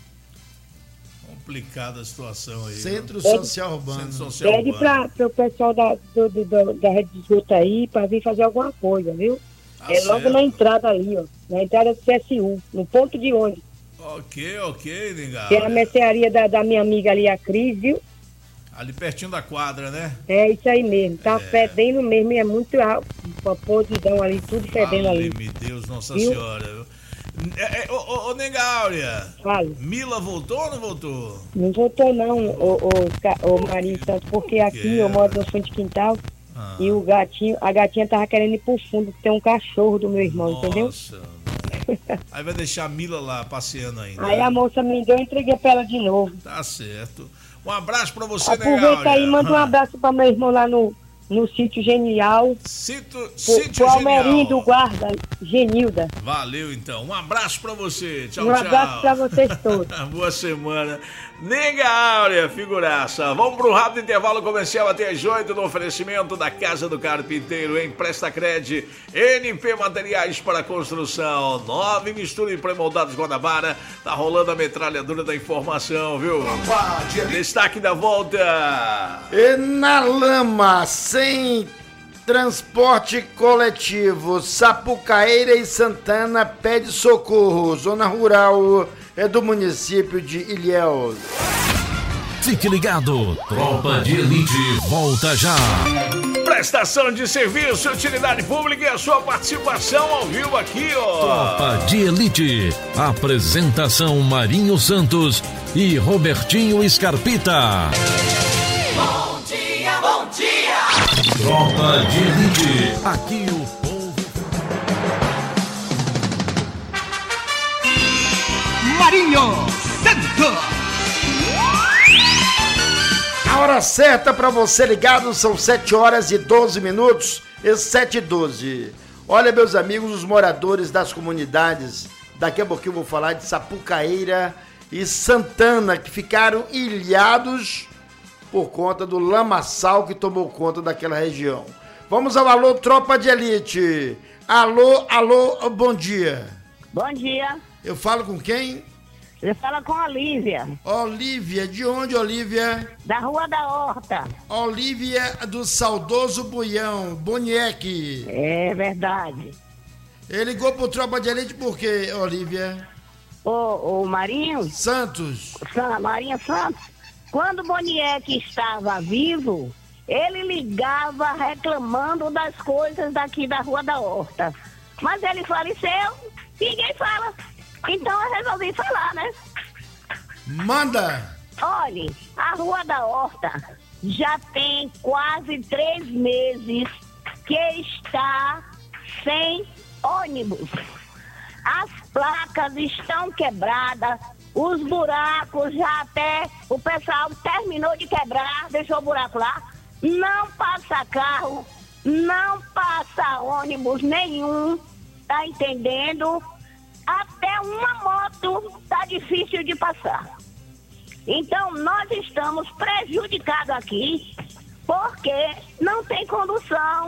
Complicada a situação aí. Centro Social Urbano. Pede para o pessoal da rede de esgoto aí para vir fazer alguma coisa, viu? Logo na entrada ali, ó. Na entrada do CSU, no ponto de ônibus. Ok, Nenga. Tem a mercearia da minha amiga ali, a Cris, viu? Ali pertinho da quadra, né? É isso aí mesmo, tá fedendo mesmo, é muito podridão ali, tudo fedendo ali. Meu Deus, Nossa Senhora. Ô Nenga Áurea, Mila voltou ou não voltou? Não voltou não, o Marinho Santos, porque aqui eu moro no fundo de quintal e a gatinha tava querendo ir pro fundo, tem um cachorro do meu irmão, entendeu? Aí vai deixar a Mila lá passeando ainda. Aí a moça me deu, eu entreguei pra ela de novo. Tá certo. Um abraço pra você, Nenga Áurea. Aproveita aí, manda um abraço pra meu irmão lá no Sítio Genial. Sítio Genial. Almerinho do Guarda, Genilda. Valeu, então. Um abraço pra você. Tchau, tchau. Um abraço pra vocês todos. Boa semana. Nenga Áurea, figuraça. Vamos pro rápido intervalo comercial até às 8 no oferecimento da Casa do Carpinteiro em Prestacred, NP Materiais para Construção, 9 mistura e pré-moldados Guanabara. Tá rolando a metralhadora da informação, viu? Destaque da volta. E na lama, sem transporte coletivo, Sapucaíra e Santana pede socorro. Zona rural é do município de Ilhéus. Fique ligado, Tropa de Elite volta já. Prestação de serviço, utilidade pública e a sua participação ao vivo aqui, ó. Tropa de Elite, apresentação Marinho Santos e Robertinho Scarpita. Bom dia, bom dia. Tropa de Elite, aqui o povo. Marinho Santos. A hora certa para você ligado são 7h12, e 7h12. Olha, meus amigos, os moradores das comunidades, daqui a pouquinho eu vou falar de Sapucaíra e Santana, que ficaram ilhados por conta do lamaçal que tomou conta daquela região. Vamos ao alô, Tropa de Elite. Alô, bom dia. Bom dia. Eu falo com quem? Você fala com a Olívia. Olívia, de onde, Olívia? Da Rua da Horta. Olívia do saudoso Buião, Bonieque. É verdade. Ele ligou pro Tropa de Elite por quê, Olívia? O Marinho? Santos. Marinho Santos. Quando o Bonieque estava vivo, ele ligava reclamando das coisas daqui da Rua da Horta. Mas ele faleceu, ninguém fala. Então eu resolvi falar, né? Manda! Olhe, a Rua da Horta já tem quase 3 meses que está sem ônibus. As placas estão quebradas, os buracos já até o pessoal terminou de quebrar, deixou o buraco lá. Não passa carro, não passa ônibus nenhum, tá entendendo? Até uma moto tá difícil de passar. Então, nós estamos prejudicados aqui porque não tem condução,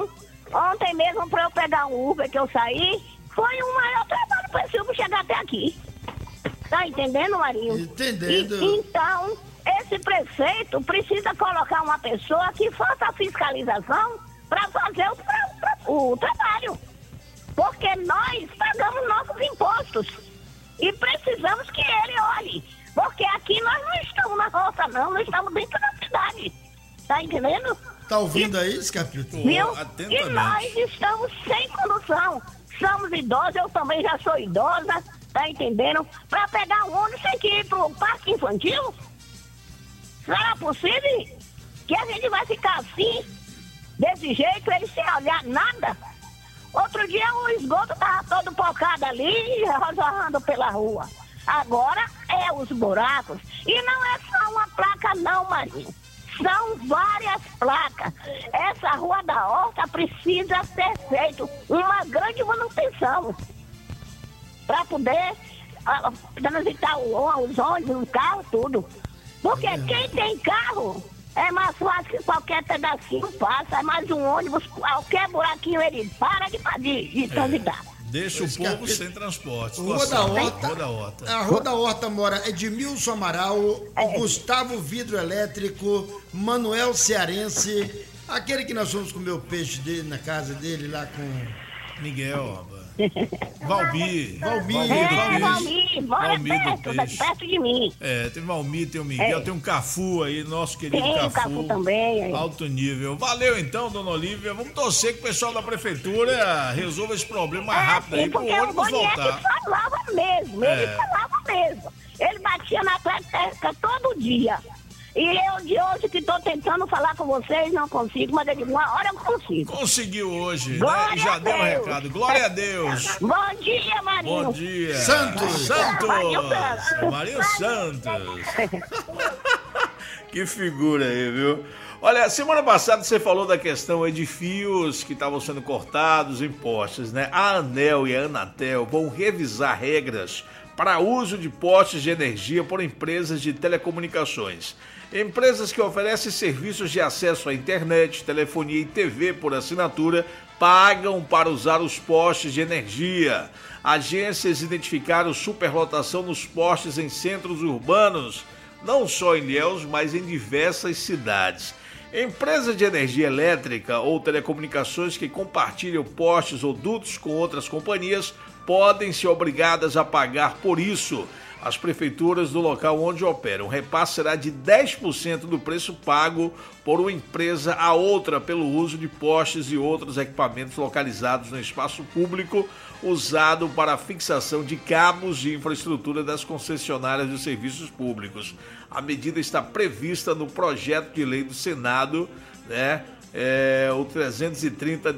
Ontem mesmo, para eu pegar um Uber que eu saí, foi um maior trabalho para esse Uber chegar até aqui. Tá entendendo, Marinho? Entendendo. Então, esse prefeito precisa colocar uma pessoa que faça a fiscalização para fazer o trabalho. Porque nós pagamos nossos impostos e precisamos que ele olhe. Porque aqui nós não estamos na roça, não. Nós estamos dentro da cidade. Tá entendendo? Tá ouvindo aí, Scarpito? Viu? E nós estamos sem condução. Somos idosos, eu também já sou idosa. Tá entendendo? Pra pegar um ônibus tem que ir pro parque infantil? Será possível que a gente vai ficar assim, desse jeito, ele sem olhar nada? Outro dia o esgoto tava todo pocado ali, jorrando pela rua. Agora é os buracos. E não é só uma placa não, Marinho. São várias placas. Essa Rua da Horta precisa ser feito uma grande manutenção para poder transitar os ônibus, o carro, tudo. Porque quem tem carro é mais fácil que qualquer pedacinho passa, é mais um ônibus, qualquer buraquinho ele para de transitar. Deixa o povo sem transporte. Rua da Horta. A Rua da Horta mora Edmilson Amaral, Gustavo Vidro Elétrico, Manuel Cearense, aquele que nós fomos comer o peixe dele na casa dele lá com Miguel, rapaz. Valmir do Peixe. Perto de mim. Tem Valmir, tem o Miguel, tem um Cafu aí, nosso querido tem Cafu. Cafu também. Alto nível. Valeu então, dona Olívia. Vamos torcer que o pessoal da prefeitura resolva esse problema mais rápido aí pro ônibus voltar. Ele falava mesmo. Ele batia na tecla todo dia. E eu de hoje que estou tentando falar com vocês, não consigo, mas de uma hora eu consigo. Conseguiu hoje, né? Já deu um recado. Glória a Deus. Bom dia, Marinho. Bom dia. Santos. Marinho Santos. Que figura aí, viu? Olha, semana passada você falou da questão aí de fios que estavam sendo cortados em postes, né? A ANEEL e a Anatel vão revisar regras para uso de postes de energia por empresas de telecomunicações. Empresas que oferecem serviços de acesso à internet, telefonia e TV por assinatura pagam para usar os postes de energia. Agências identificaram superlotação nos postes em centros urbanos, não só em Ilhéus, mas em diversas cidades. Empresas de energia elétrica ou telecomunicações que compartilham postes ou dutos com outras companhias podem ser obrigadas a pagar por isso. As prefeituras do local onde operam. O repasse será de 10% do preço pago por uma empresa a outra pelo uso de postes e outros equipamentos localizados no espaço público usado para a fixação de cabos de infraestrutura das concessionárias de serviços públicos. A medida está prevista no projeto de lei do Senado, né? O 330 de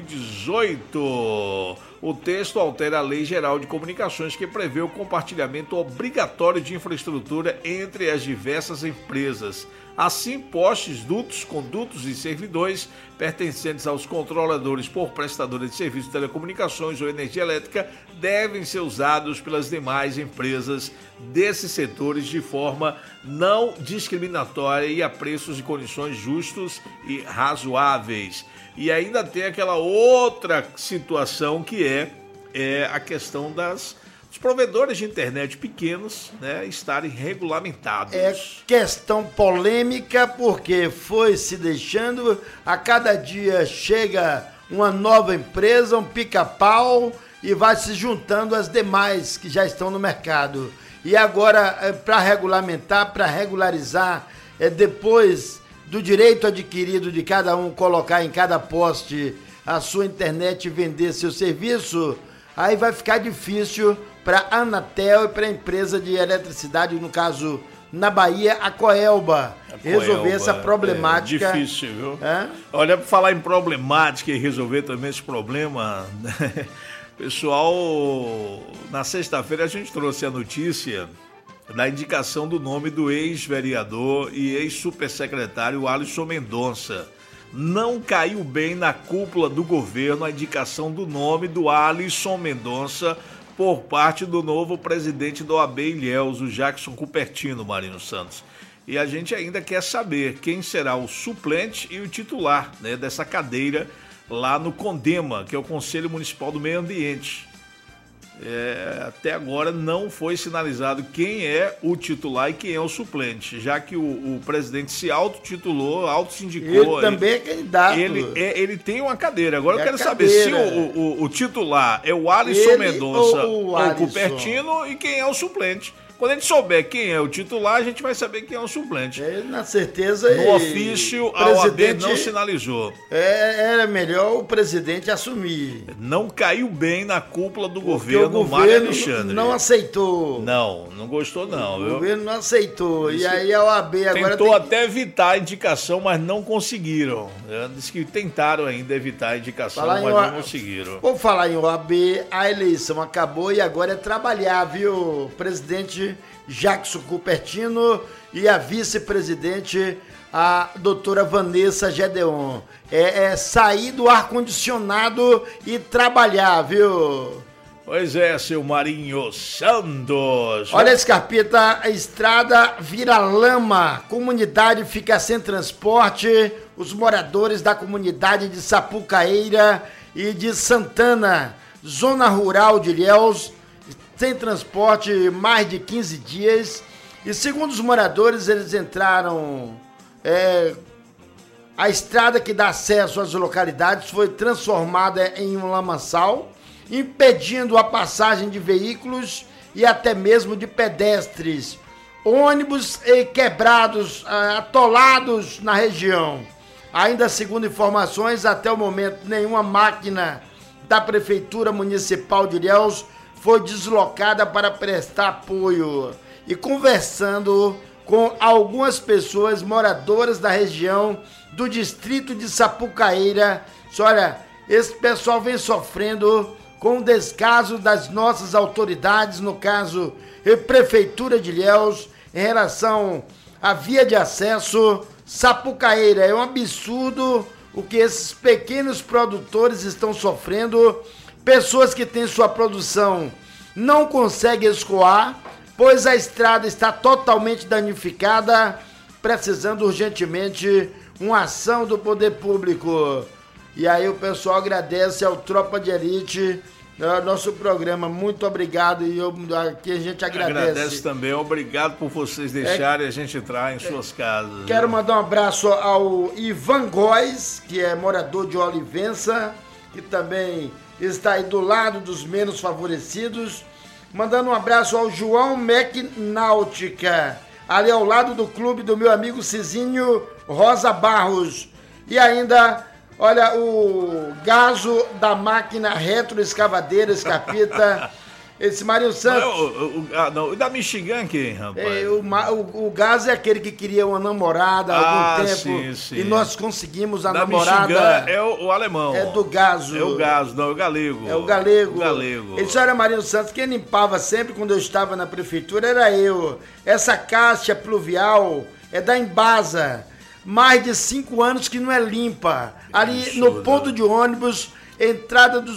2018. O texto altera a Lei Geral de Comunicações, que prevê o compartilhamento obrigatório de infraestrutura entre as diversas empresas. Assim, postes, dutos, condutos e servidores pertencentes aos controladores por prestadores de serviços de telecomunicações ou energia elétrica devem ser usados pelas demais empresas desses setores de forma não discriminatória e a preços e condições justos e razoáveis. E ainda tem aquela outra situação que é a questão dos provedores de internet pequenos, né, estarem regulamentados. É questão polêmica porque foi se deixando, a cada dia chega uma nova empresa, um pica-pau e vai se juntando às demais que já estão no mercado. E agora, para regulamentar, para regularizar, depois do direito adquirido de cada um colocar em cada poste a sua internet e vender seu serviço, aí vai ficar difícil para a Anatel e para a empresa de eletricidade, no caso, na Bahia, a Coelba, resolver essa problemática. É difícil, viu? Olha, para falar em problemática e resolver também esse problema, né? Pessoal, na sexta-feira a gente trouxe a notícia da indicação do nome do ex-vereador e ex-supersecretário Alisson Mendonça. Não caiu bem na cúpula do governo a indicação do nome do Alisson Mendonça por parte do novo presidente do OAB Ilhéus, o Jackson Cupertino, Marinho Santos. E a gente ainda quer saber quem será o suplente e o titular, né, dessa cadeira lá no CONDEMA, que é o Conselho Municipal do Meio Ambiente. Até agora não foi sinalizado quem é o titular e quem é o suplente, já que o presidente se autotitulou, autossindicou. Ele também é candidato. Ele tem uma cadeira. Agora eu quero saber se o titular é o Alisson Mendonça ou o Cupertino e quem é o suplente. Quando a gente souber quem é o titular, a gente vai saber quem é o suplente. Na certeza... No ofício, a OAB não sinalizou. Era melhor o presidente assumir. Não caiu bem na cúpula do governo, Mário Alexandre. Não aceitou. Não gostou não. O governo não aceitou. E aí a OAB agora tentou até evitar a indicação, mas não conseguiram. Diz que tentaram ainda evitar a indicação, mas não conseguiram. Vou falar em OAB, a eleição acabou e agora é trabalhar, viu, presidente Jackson Cupertino e a vice-presidente, a doutora Vanessa Gedeon. Sair do ar-condicionado e trabalhar, viu? Pois é, seu Marinho Santos. Olha, Scarpita, a estrada vira lama, comunidade fica sem transporte, os moradores da comunidade de Sapucaeira e de Santana, zona rural de Ilhéus, sem transporte mais de 15 dias. E segundo os moradores, eles entraram... a estrada que dá acesso às localidades foi transformada em um lamaçal, impedindo a passagem de veículos e até mesmo de pedestres. Ônibus quebrados, atolados na região. Ainda segundo informações, até o momento, nenhuma máquina da Prefeitura Municipal de Ilhéus foi deslocada para prestar apoio. E conversando com algumas pessoas moradoras da região do distrito de Sapucaeira, olha, esse pessoal vem sofrendo com o descaso das nossas autoridades, no caso, a Prefeitura de Ilhéus, em relação à via de acesso Sapucaeira. É um absurdo o que esses pequenos produtores estão sofrendo. Pessoas que têm sua produção não conseguem escoar, pois a estrada está totalmente danificada, precisando urgentemente uma ação do poder público. E aí o pessoal agradece ao Tropa de Elite, nosso programa. Muito obrigado, e aqui a gente agradece. Agradece também, obrigado por vocês deixarem a gente entrar em suas casas. Quero mandar um abraço ao Ivan Góes, que é morador de Olivença, que também está aí do lado dos menos favorecidos. Mandando um abraço ao João Náutica, ali ao lado do clube do meu amigo Cizinho Rosa Barros. E ainda, olha, o gaso da máquina retroescavadeira Scarpita. Esse Mário Santos. Não, da Michigan quem, rapaz? O Gás é aquele que queria uma namorada há algum tempo. Sim. E nós conseguimos a da namorada. Michigan é o alemão. É do Gaso. É o Gaso, não, é o galego. É o galego. O galego. Ele era Mário Santos. Quem limpava sempre quando eu estava na prefeitura era eu. Essa caixa pluvial é da Embasa. Mais de 5 anos que não é limpa. Ali no ponto de ônibus, entrada do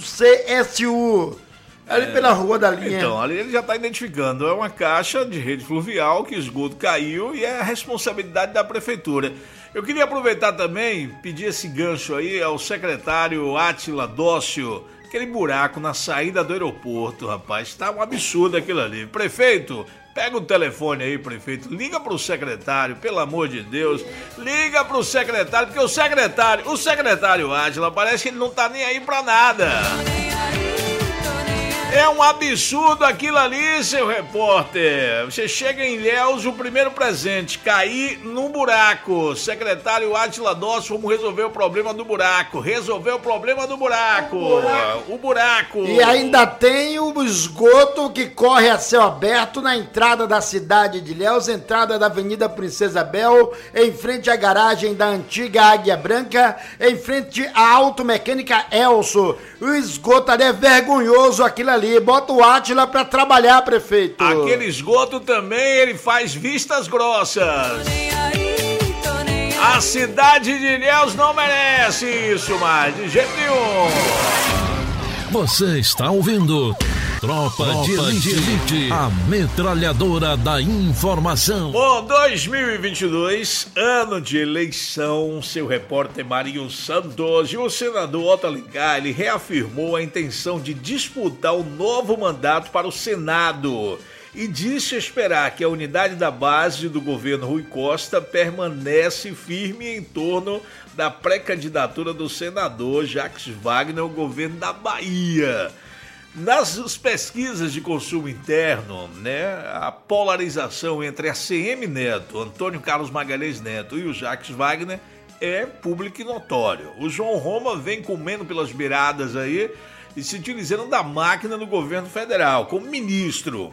CSU. Ali pela rua da linha. Então, ali ele já está identificando. É uma caixa de rede fluvial que o esgoto caiu e é a responsabilidade da prefeitura. Eu queria aproveitar também, pedir esse gancho aí ao secretário Átila Dócio. Aquele buraco na saída do aeroporto, rapaz. Tá um absurdo aquilo ali. Prefeito, pega o telefone aí, prefeito. Liga pro secretário, pelo amor de Deus. Liga pro secretário, porque o secretário Átila, parece que ele não tá nem aí pra nada. É um absurdo aquilo ali, seu repórter. Você chega em Ilhéus, o primeiro presente, cair num buraco. Secretário Átila Dócio, vamos resolver o problema do buraco. O buraco. E ainda tem o esgoto que corre a céu aberto na entrada da cidade de Ilhéus, entrada da Avenida Princesa Bel, em frente à garagem da antiga Águia Branca, em frente à Automecânica Elso. O esgoto ali é vergonhoso, aquilo ali. Bota o Átila pra trabalhar, prefeito. Aquele esgoto também, ele faz vistas grossas. A cidade de Ilhéus não merece isso mais, de jeito nenhum. Você está ouvindo Tropa de Elite, a metralhadora da informação. Bom, 2022, ano de eleição, seu repórter Marinho Santos e o senador Otto Alencar, ele reafirmou a intenção de disputar o novo mandato para o Senado e disse esperar que a unidade da base do governo Rui Costa permanece firme em torno da pré-candidatura do senador Jacques Wagner ao governo da Bahia. Nas pesquisas de consumo interno, né, a polarização entre a CM Neto, Antônio Carlos Magalhães Neto e o Jacques Wagner é público e notório. O João Roma vem comendo pelas beiradas aí e se utilizando da máquina do governo federal como ministro.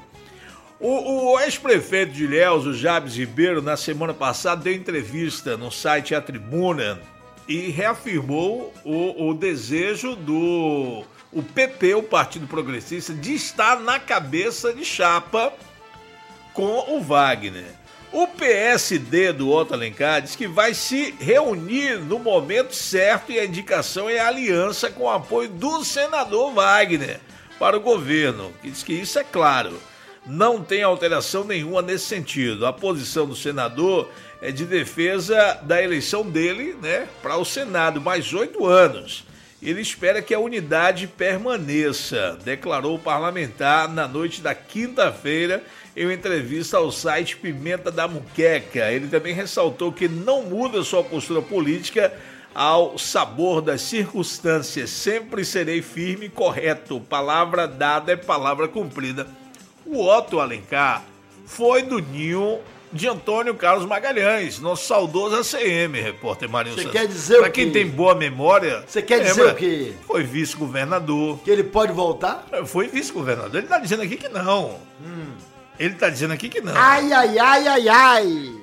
O ex-prefeito de Ilhéus, o Jabes Ribeiro, na semana passada deu entrevista no site A Tribuna e reafirmou o desejo do PP, o Partido Progressista, de estar na cabeça de chapa com o Wagner. O PSD do Otto Alencar diz que vai se reunir no momento certo e a indicação é a aliança com o apoio do senador Wagner para o governo. Diz que isso é claro. Não tem alteração nenhuma nesse sentido. A posição do senador é de defesa da eleição dele, né, para o Senado, mais 8 anos. Ele espera que a unidade permaneça, declarou o parlamentar na noite da quinta-feira em uma entrevista ao site Pimenta da Muqueca. Ele também ressaltou que não muda sua postura política ao sabor das circunstâncias. Sempre serei firme e correto. Palavra dada é palavra cumprida. O Otto Alencar foi do ninho de Antônio Carlos Magalhães, nosso saudoso ACM, repórter Marinho Santos. Você quer dizer o quê? Pra quem tem boa memória... Você quer dizer o quê? Foi vice-governador. Que ele pode voltar? Foi vice-governador. Ele tá dizendo aqui que não. Ele tá dizendo aqui que não. Ai, ai, ai, ai, ai.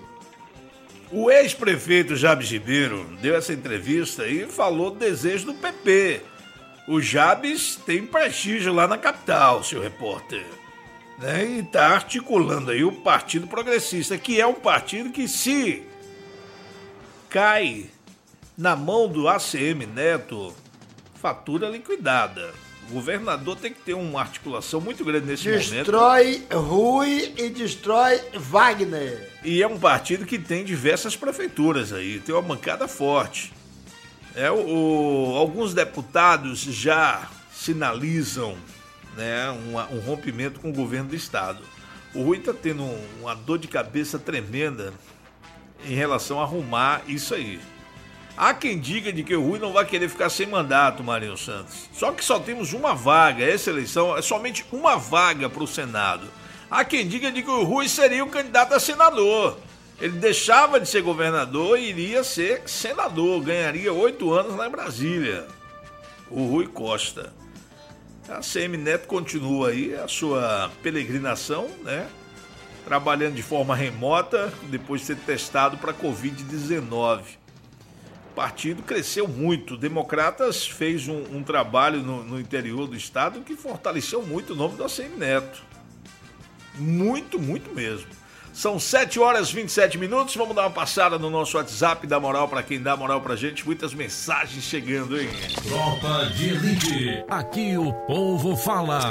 O ex-prefeito Jabes Ribeiro deu essa entrevista e falou do desejo do PP. O Jabes tem prestígio lá na capital, seu repórter. Né, e está articulando aí o Partido Progressista, que é um partido que, se cai na mão do ACM Neto, fatura liquidada. O governador tem que ter uma articulação muito grande nesse momento. Destrói Rui e destrói Wagner. E é um partido que tem diversas prefeituras aí, tem uma bancada forte. Alguns deputados já sinalizam, né, um rompimento com o governo do estado. O Rui está tendo uma dor de cabeça tremenda em relação a arrumar isso aí. Há quem diga de que o Rui não vai querer ficar sem mandato, Marinho Santos. Só que só temos uma vaga, essa eleição é somente uma vaga para o Senado. Há quem diga de que o Rui seria o candidato a senador. Ele deixava de ser governador e iria ser senador, ganharia 8 anos lá em Brasília. O Rui Costa. A CM Neto continua aí a sua peregrinação, né? Trabalhando de forma remota, depois de ser testado para Covid-19. O partido cresceu muito. O Democratas fez um trabalho no interior do estado que fortaleceu muito o nome da CM Neto. Muito, muito mesmo. São 7h27. Vamos dar uma passada no nosso WhatsApp, dar moral pra quem dá moral pra gente. Muitas mensagens chegando, hein? Tropa de Elite. Aqui o povo fala.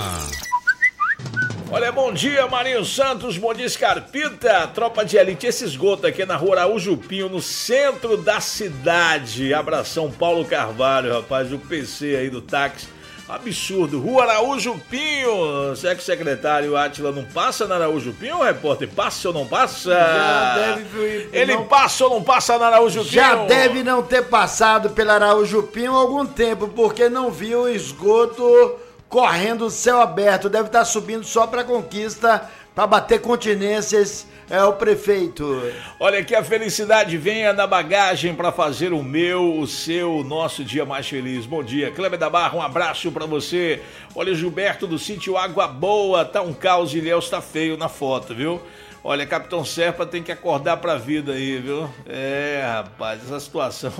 Olha, bom dia, Marinho Santos, bom dia, Scarpita. Tropa de Elite, esse esgoto aqui é na rua Araújo Pinho, no centro da cidade. Abração, Paulo Carvalho, rapaz, o PC aí do táxi. Absurdo. Rua Araújo Pinho. Será que o secretário Átila não passa na Araújo Pinho, repórter? Passa ou não passa? Já deve... Ele não... passa ou não passa na Araújo Pinho? Já deve não ter passado pela Araújo Pinho há algum tempo, porque não viu o esgoto correndo o céu aberto. Deve estar subindo só para Conquista, para bater continências. É o prefeito. Olha, que a felicidade venha na bagagem para fazer o meu, o seu, o nosso dia mais feliz. Bom dia, Kleber da Barra, um abraço para você. Olha, Gilberto do sítio Água Boa, tá um caos, Ilhéus tá feio na foto, viu? Olha, Capitão Serpa tem que acordar pra vida aí, viu? É, rapaz, essa situação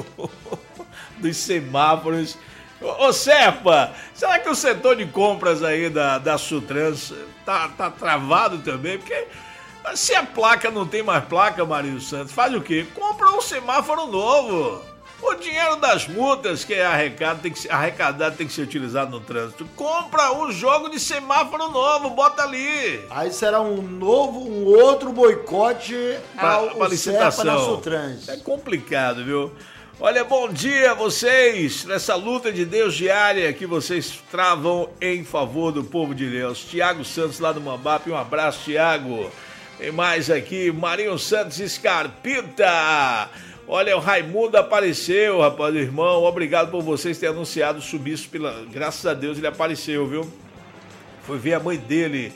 dos semáforos. Ô Serpa, será que o setor de compras aí da Sutrans tá travado também? Porque... se a placa não tem mais placa, Marinho Santos, faz o quê? Compra um semáforo novo. O dinheiro das multas que é arrecadado tem que ser utilizado no trânsito. Compra um jogo de semáforo novo, bota ali. Aí será um outro boicote para licitação. Trânsito. É complicado, viu? Olha, bom dia a vocês, nessa luta de Deus diária que vocês travam em favor do povo de Deus. Tiago Santos lá do Mambap, um abraço, Tiago. Tem mais aqui, Marinho Santos Escarpita. Olha, o Raimundo apareceu, rapaz, irmão. Obrigado por vocês terem anunciado o sumiço. Graças a Deus ele apareceu, viu? Foi ver a mãe dele.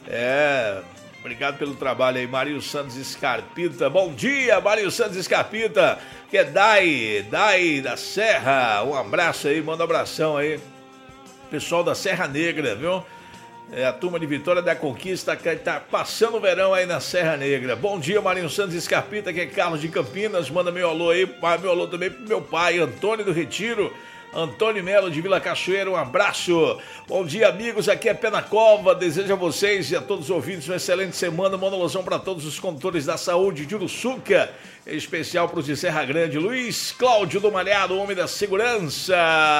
Obrigado pelo trabalho aí, Marinho Santos Escarpita. Bom dia, Marinho Santos Escarpita. Que é Dai da Serra. Um abraço aí, manda um abração aí. Pessoal da Serra Negra, viu? A turma de Vitória da Conquista que tá passando o verão aí na Serra Negra. Bom dia, Marinho Santos Escarpita, que é Carlos de Campinas. Manda meu alô aí, meu alô também pro meu pai, Antônio do Retiro. Antônio Melo de Vila Cachoeira, um abraço. Bom dia, amigos, aqui é Pé na Cova. Desejo a vocês e a todos os ouvintes uma excelente semana. Manda alusão para todos os condutores da saúde de Uruçuca, em especial para os de Serra Grande. Luiz Cláudio do Malhado, homem da segurança.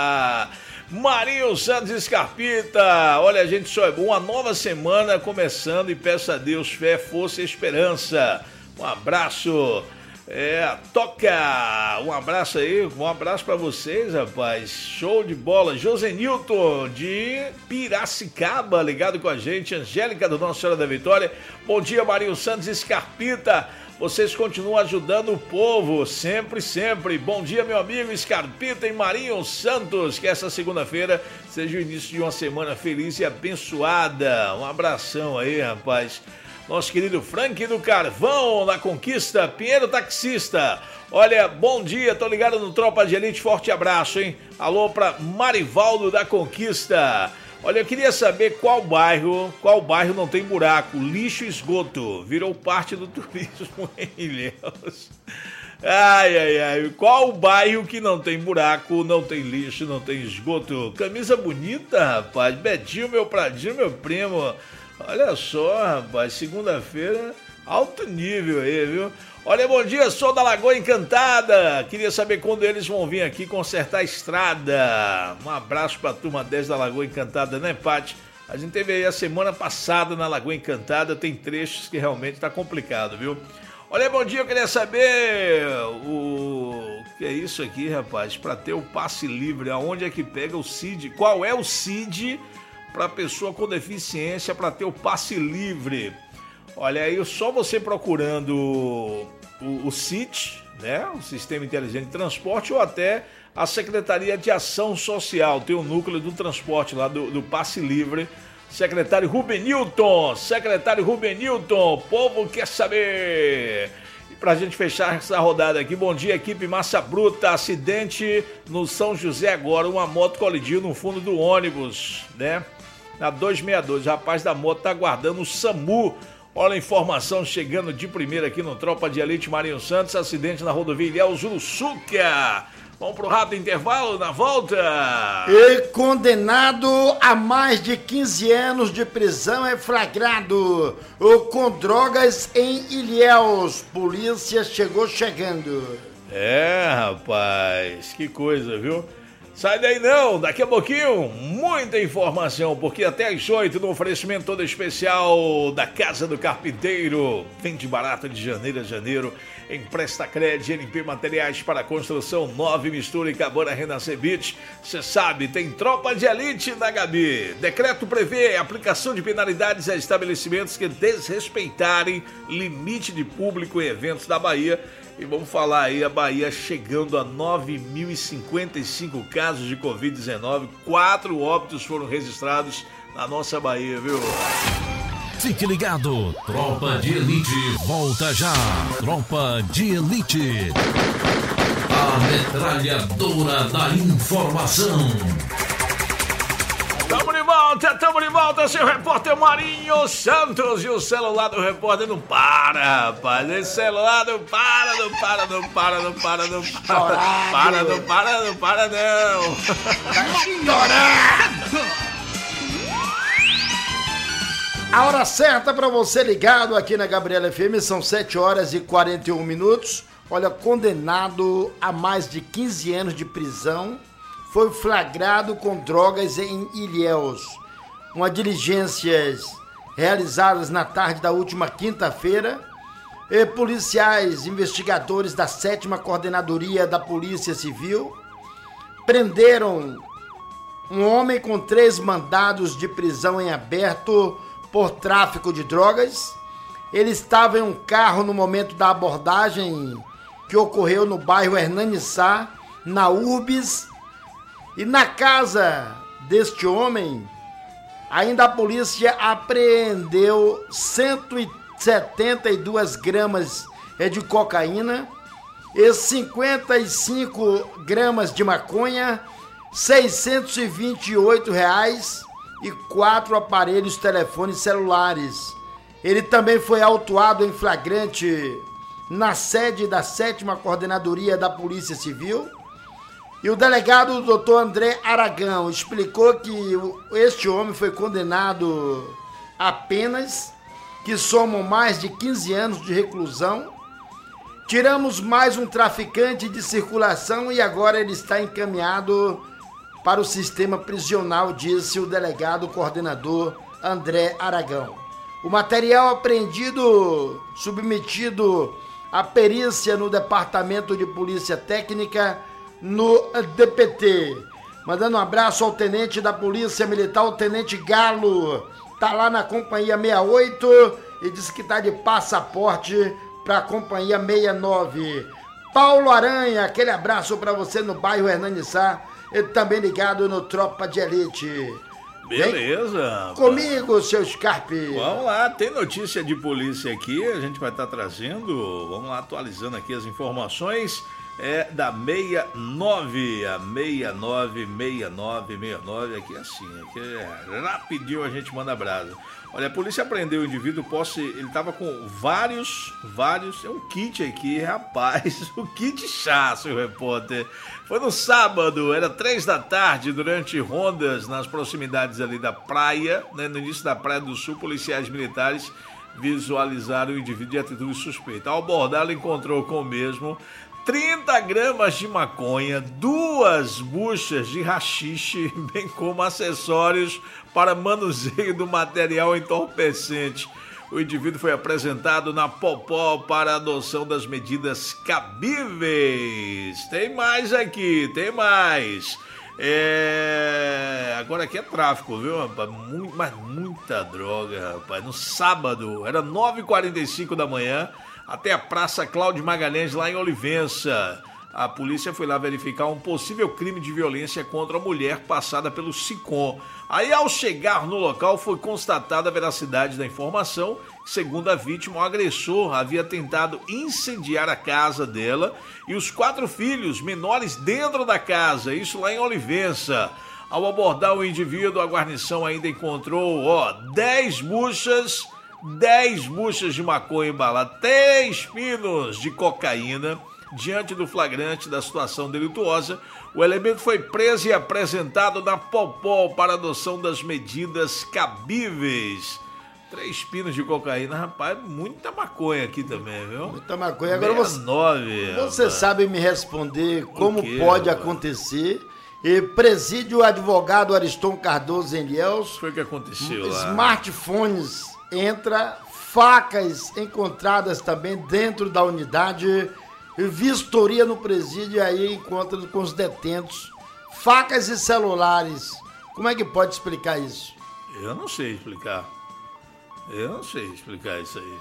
Marinho Santos Escarpita. Olha, gente, só uma nova semana começando e peço a Deus fé, força e esperança. Um abraço. Toca! Um abraço aí, um abraço pra vocês, rapaz. Show de bola. Josenilton de Piracicaba, ligado com a gente. Angélica do Nossa Senhora da Vitória. Bom dia, Marinho Santos Escarpita. Vocês continuam ajudando o povo, sempre, sempre. Bom dia, meu amigo Escarpita e Marinho Santos. Que essa segunda-feira seja o início de uma semana feliz e abençoada. Um abração aí, rapaz. Nosso querido Frank do Carvão, na Conquista, Pinheiro Taxista. Olha, bom dia, tô ligado no Tropa de Elite, forte abraço, hein? Alô pra Marivaldo da Conquista. Olha, eu queria saber qual bairro não tem buraco, lixo e esgoto. Virou parte do turismo em Ilhéus. Ai, qual bairro que não tem buraco, não tem lixo, não tem esgoto? Camisa bonita, rapaz, Betinho, meu Pradinho, meu primo. Olha só, rapaz, segunda-feira, alto nível aí, viu? Olha, bom dia, sou da Lagoa Encantada. Queria saber quando eles vão vir aqui consertar a estrada. Um abraço pra turma 10 da Lagoa Encantada, né, Paty? A gente teve aí a semana passada na Lagoa Encantada, tem trechos que realmente tá complicado, viu? Olha, bom dia, eu queria saber o que é isso aqui, rapaz, pra ter o passe livre, aonde é que pega o CID? Qual é o CID para pessoa com deficiência para ter o passe livre? Olha aí, só você procurando o CIT, né, o Sistema Inteligente de Transporte, ou até a Secretaria de Ação Social, tem o núcleo do transporte lá do passe livre. Secretário Rubenilton, o povo quer saber. E pra gente fechar essa rodada aqui, bom dia, equipe Massa Bruta. Acidente no São José agora, uma moto colidiu no fundo do ônibus, né? Na 262, o rapaz da moto tá aguardando o SAMU. Olha a informação chegando de primeira aqui no Tropa de Elite Marinho Santos, acidente na rodovia Ilhéus Uruçuca. Vamos pro rápido intervalo, na volta. E condenado a mais de 15 anos de prisão é flagrado com drogas em Ilhéus. Polícia chegando. Rapaz, que coisa, viu? Sai daí não, daqui a pouquinho, muita informação, porque até às 8 no oferecimento todo especial da Casa do Carpinteiro. Vende barato de janeiro a janeiro, empresta crédito, GNP Materiais para Construção, 9 Mistura e Cabana Renascer Beach. Você sabe, tem Tropa de Elite na Gabi. Decreto prevê aplicação de penalidades a estabelecimentos que desrespeitarem limite de público em eventos da Bahia. E vamos falar aí, a Bahia chegando a 9.055 casos de Covid-19, 4 óbitos foram registrados na nossa Bahia, viu? Fique ligado, Tropa de Elite volta já. Tropa de Elite, a metralhadora da informação. Tamo de volta, seu repórter Marinho Santos. E o celular do repórter não para, rapaz. Esse celular não para, não. A hora certa para você ligado aqui na Gabriela FM são 7 horas e 41 minutos. olha, condenado a mais de 15 anos de prisão, foi flagrado com drogas em Ilhéus. Uma diligências realizadas na tarde da última quinta-feira, policiais investigadores da 7ª Coordenadoria da Polícia Civil prenderam um homem com 3 mandados de prisão em aberto por tráfico de drogas. Ele estava em um carro no momento da abordagem que ocorreu no bairro Hernanissá, na Urbis. E na casa deste homem, ainda a polícia apreendeu 172 gramas de cocaína e 55 gramas de maconha, R$628 e 4 aparelhos telefones celulares. Ele também foi autuado em flagrante na sede da 7ª Coordenadoria da Polícia Civil. E o delegado Dr. André Aragão explicou que este homem foi condenado a penas que somam mais de 15 anos de reclusão. Tiramos mais um traficante de circulação e agora ele está encaminhado para o sistema prisional, disse o delegado coordenador André Aragão. O material apreendido, submetido à perícia no Departamento de Polícia Técnica, no DPT. Mandando um abraço ao tenente da Polícia Militar, o tenente Galo. Tá lá na companhia 68 e disse que tá de passaporte para a companhia 69. Paulo Aranha, aquele abraço para você no bairro Hernanissá, ele também ligado no Tropa de Elite. Beleza. Vem comigo, seu Scarpe. Vamos lá, tem notícia de polícia aqui, a gente vai estar trazendo, vamos lá, atualizando aqui as informações. É da 69, a 69, aqui assim, aqui é rapidinho a gente manda brasa. Olha, a polícia prendeu o indivíduo, ele tava com vários, é um kit aqui, rapaz, o kit chá, seu repórter. Foi no sábado, era 3 da tarde, durante rondas nas proximidades ali da praia, né, no início da Praia do Sul, policiais militares visualizaram o indivíduo de atitude suspeita. Ao abordá-lo, encontrou com o mesmo 30 gramas de maconha, 2 buchas de haxixe, bem como acessórios para manuseio do material entorpecente. O indivíduo foi apresentado na Popó para adoção das medidas cabíveis. Tem mais aqui, tem mais. Agora aqui é tráfico, viu, rapaz? Muita droga, rapaz. No sábado, era 9h45 da manhã, até a Praça Cláudio Magalhães, lá em Olivença. A polícia foi lá verificar um possível crime de violência contra a mulher passada pelo SICOM. Aí, ao chegar no local, foi constatada a veracidade da informação. Segundo a vítima, o agressor havia tentado incendiar a casa dela e os 4 filhos menores dentro da casa, isso lá em Olivença. Ao abordar o indivíduo, a guarnição ainda encontrou 10 buchas de maconha embalada, 3 pinos de cocaína. Diante do flagrante da situação delituosa, o elemento foi preso e apresentado na Popó para adoção das medidas cabíveis. 3 pinos de cocaína, rapaz, muita maconha aqui também, viu? Muita maconha. Agora você sabe me responder como pode acontecer. E presídio advogado Ariston Cardoso em Ilhéus. Foi o que aconteceu lá. Smartphones entra, facas encontradas também dentro da unidade. Vistoria no presídio e aí encontra com os detentos facas e celulares. Como é que pode explicar isso? Eu não sei explicar isso aí.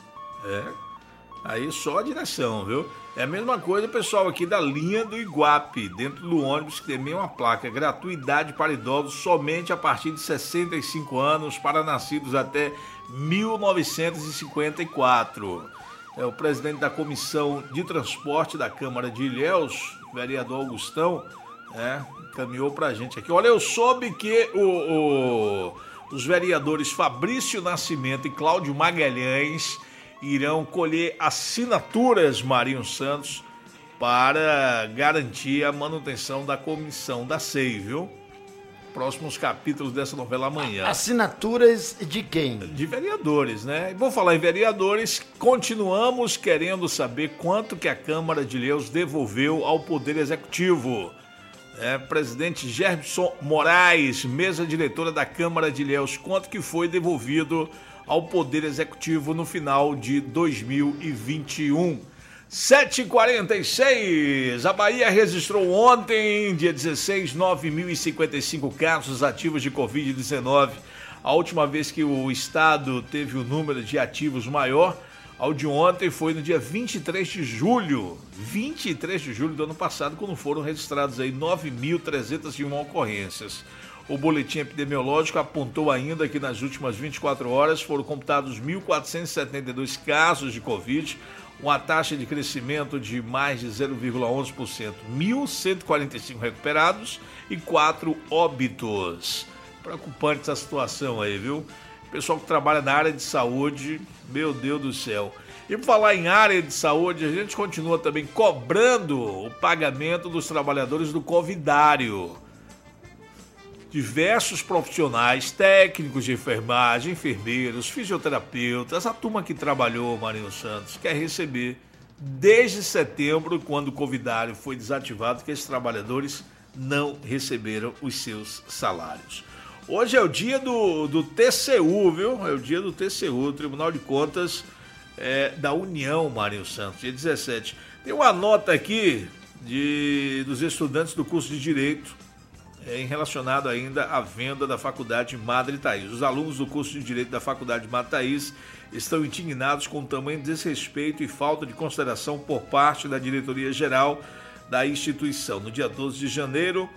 Aí só a direção, viu? É a mesma coisa, pessoal, aqui da linha do Iguape, dentro do ônibus que tem meio uma placa, gratuidade para idosos somente a partir de 65 anos, para nascidos até 1954. O presidente da Comissão de Transporte da Câmara de Ilhéus, o vereador Augustão, encaminhou pra gente aqui. Olha, eu soube que os vereadores Fabrício Nascimento e Cláudio Magalhães irão colher assinaturas, Marinho Santos, para garantir a manutenção da comissão da SEI, viu? próximos capítulos dessa novela amanhã. Assinaturas de quem? De vereadores, né? E vou falar em vereadores, continuamos querendo saber quanto que a Câmara de Ilhéus devolveu ao Poder Executivo. Presidente Gerson Moraes, mesa diretora da Câmara de Ilhéus, quanto que foi devolvido ao Poder Executivo no final de 2021. 7h46, a Bahia registrou ontem, dia 16, 9.055 casos ativos de Covid-19. A última vez que o estado teve o número de ativos maior, ao de ontem, foi no dia 23 de julho do ano passado, quando foram registrados aí 9.301 ocorrências. O boletim epidemiológico apontou ainda que nas últimas 24 horas foram computados 1.472 casos de Covid, uma taxa de crescimento de mais de 0,11%, 1.145 recuperados e 4 óbitos. Preocupante essa situação aí, viu? Pessoal que trabalha na área de saúde, meu Deus do céu. E por falar em área de saúde, a gente continua também cobrando o pagamento dos trabalhadores do Covidário. Diversos profissionais, técnicos de enfermagem, enfermeiros, fisioterapeutas, a turma que trabalhou, Marinho Santos, quer receber desde setembro, quando o Covidário foi desativado, que esses trabalhadores não receberam os seus salários. Hoje é o dia do TCU, viu? É o dia do TCU, Tribunal de Contas da União, Marinho Santos, dia 17. Tem uma nota aqui dos estudantes do curso de Direito, em relacionado ainda à venda da Faculdade Madre Thaís. Os alunos do curso de Direito da Faculdade Madre Thaís estão indignados com o tamanho desrespeito e falta de consideração por parte da diretoria geral da instituição. No dia 12 de janeiro,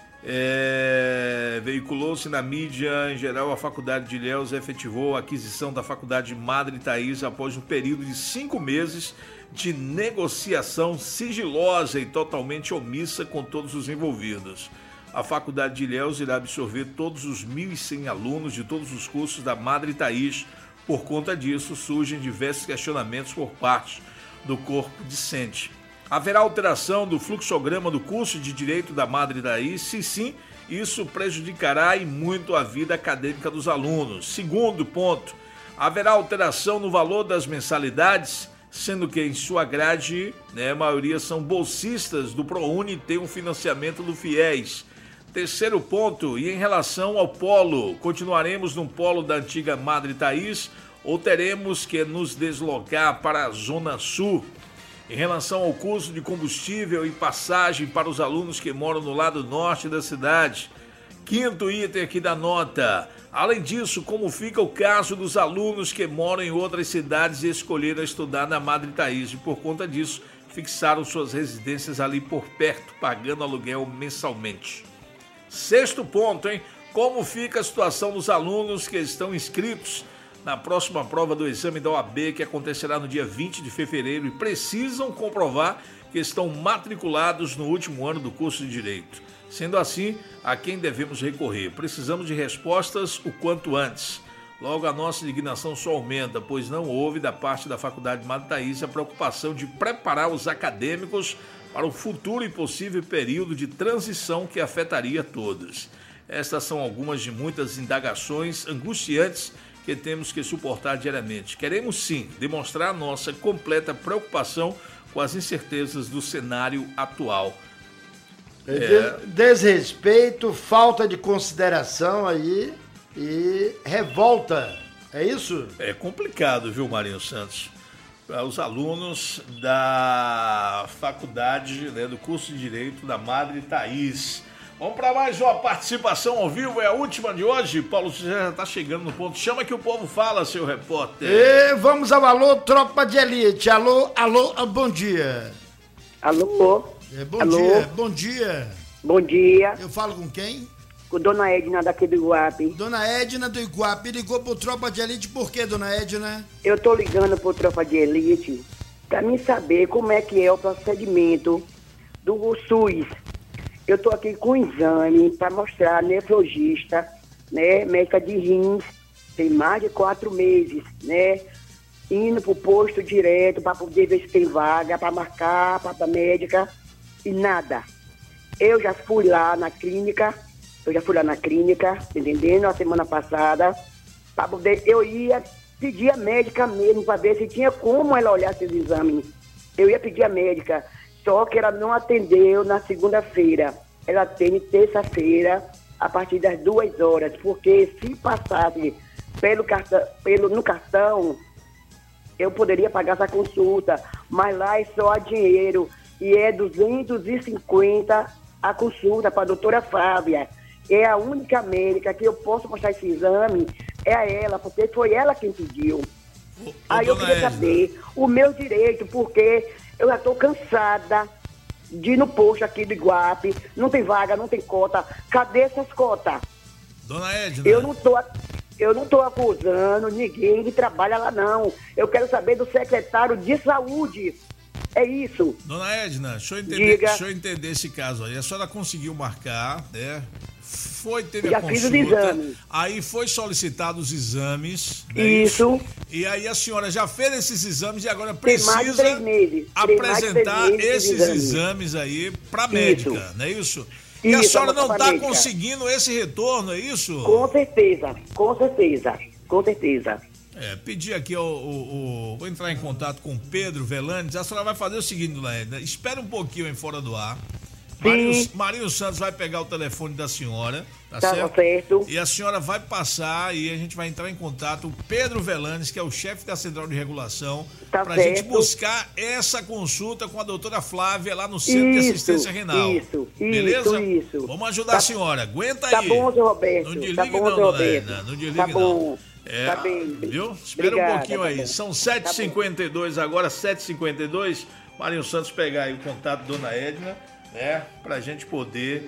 veiculou-se na mídia em geral, a Faculdade de Ilhéus efetivou a aquisição da Faculdade Madre Thaís após um período de 5 meses de negociação sigilosa e totalmente omissa com todos os envolvidos. A Faculdade de Ilhéus irá absorver todos os 1.100 alunos de todos os cursos da Madre Thaís. Por conta disso, surgem diversos questionamentos por parte do corpo discente. Haverá alteração do fluxograma do curso de Direito da Madre Thaís? Se sim, isso prejudicará e muito a vida acadêmica dos alunos. Segundo ponto, haverá alteração no valor das mensalidades, sendo que em sua grade, a maioria são bolsistas do ProUni e tem um financiamento do FIES. Terceiro ponto, e em relação ao polo, continuaremos no polo da antiga Madre Thaís ou teremos que nos deslocar para a Zona Sul? Em relação ao custo de combustível e passagem para os alunos que moram no lado norte da cidade. Quinto item aqui da nota. Além disso, como fica o caso dos alunos que moram em outras cidades e escolheram estudar na Madre Thaís e por conta disso fixaram suas residências ali por perto, pagando aluguel mensalmente. Sexto ponto, como fica a situação dos alunos que estão inscritos na próxima prova do exame da OAB, que acontecerá no dia 20 de fevereiro e precisam comprovar que estão matriculados no último ano do curso de Direito. Sendo assim, a quem devemos recorrer? Precisamos de respostas o quanto antes. Logo, a nossa indignação só aumenta, pois não houve da parte da Faculdade Madre Thaís a preocupação de preparar os acadêmicos para o futuro e possível período de transição que afetaria todos. Estas são algumas de muitas indagações angustiantes que temos que suportar diariamente. Queremos sim demonstrar nossa completa preocupação com as incertezas do cenário atual. Desrespeito, falta de consideração aí e revolta, é isso? É complicado, viu, Marinho Santos? Para os alunos da faculdade, do curso de Direito da Madre Thaís. Vamos para mais uma participação ao vivo, é a última de hoje. Paulo, você já está chegando no ponto. Chama que o povo fala, seu repórter. E vamos ao alô, tropa de elite. Alô, bom dia. Alô. Bom dia. Bom dia. Eu falo com quem? Com Dona Edna daqui do Iguape. Dona Edna do Iguape ligou pro Tropa de Elite por quê, Dona Edna? Eu tô ligando pro Tropa de Elite pra mim saber como é que é o procedimento do SUS. Eu tô aqui com um exame pra mostrar a nefrologista, médica de rins, tem mais de 4 meses, indo pro posto direto pra poder ver se tem vaga, pra marcar, pra médica, e nada. Eu já fui lá na clínica, Eu já fui lá na clínica, entendendo? A semana passada, para poder, eu ia pedir a médica mesmo, para ver se tinha como ela olhar esses exames. Eu ia pedir a médica, só que ela não atendeu na segunda-feira. Ela atende terça-feira, a partir das 2 horas, porque se passasse no cartão, eu poderia pagar essa consulta, mas lá é só dinheiro, e é 250 a consulta para a doutora Fábia. É a única médica que eu posso mostrar esse exame, é a ela, porque foi ela quem pediu. Aí eu queria saber o meu direito, porque eu já estou cansada de ir no posto aqui do Iguape, não tem vaga, não tem cota. Cadê essas cotas? Dona Edna. Eu não tô acusando ninguém que trabalha lá, não. Eu quero saber do secretário de saúde. É isso. Dona Edna, deixa eu entender esse caso aí. A senhora conseguiu marcar, né? Teve já a consulta, fiz os exames. Aí foi solicitado os exames. Né? Isso. E aí a senhora já fez esses exames e agora Tem mais de 3 meses. apresentar esses exames aí pra médica, não é isso? E a senhora não está conseguindo esse retorno, é isso? Com certeza. Pedir aqui, vou entrar em contato com o Pedro Velanes. A senhora vai fazer o seguinte, dona Edna, espera um pouquinho aí fora do ar. Marinho Santos vai pegar o telefone da senhora, tá certo? E a senhora vai passar e a gente vai entrar em contato. O Pedro Velanes, que é o chefe da Central de Regulação, pra gente buscar essa consulta com a doutora Flávia lá no Centro de Assistência Renal. Beleza? Isso. Vamos ajudar a senhora. Aguenta aí. Tá bom, seu Roberto. Não desligue não, dona Edna. Não desligue não. Tá bem. Viu? Espera um pouquinho aí. São 7h52 agora, 7h52. Marinho Santos pegar aí o contato da dona Edna, né, pra gente poder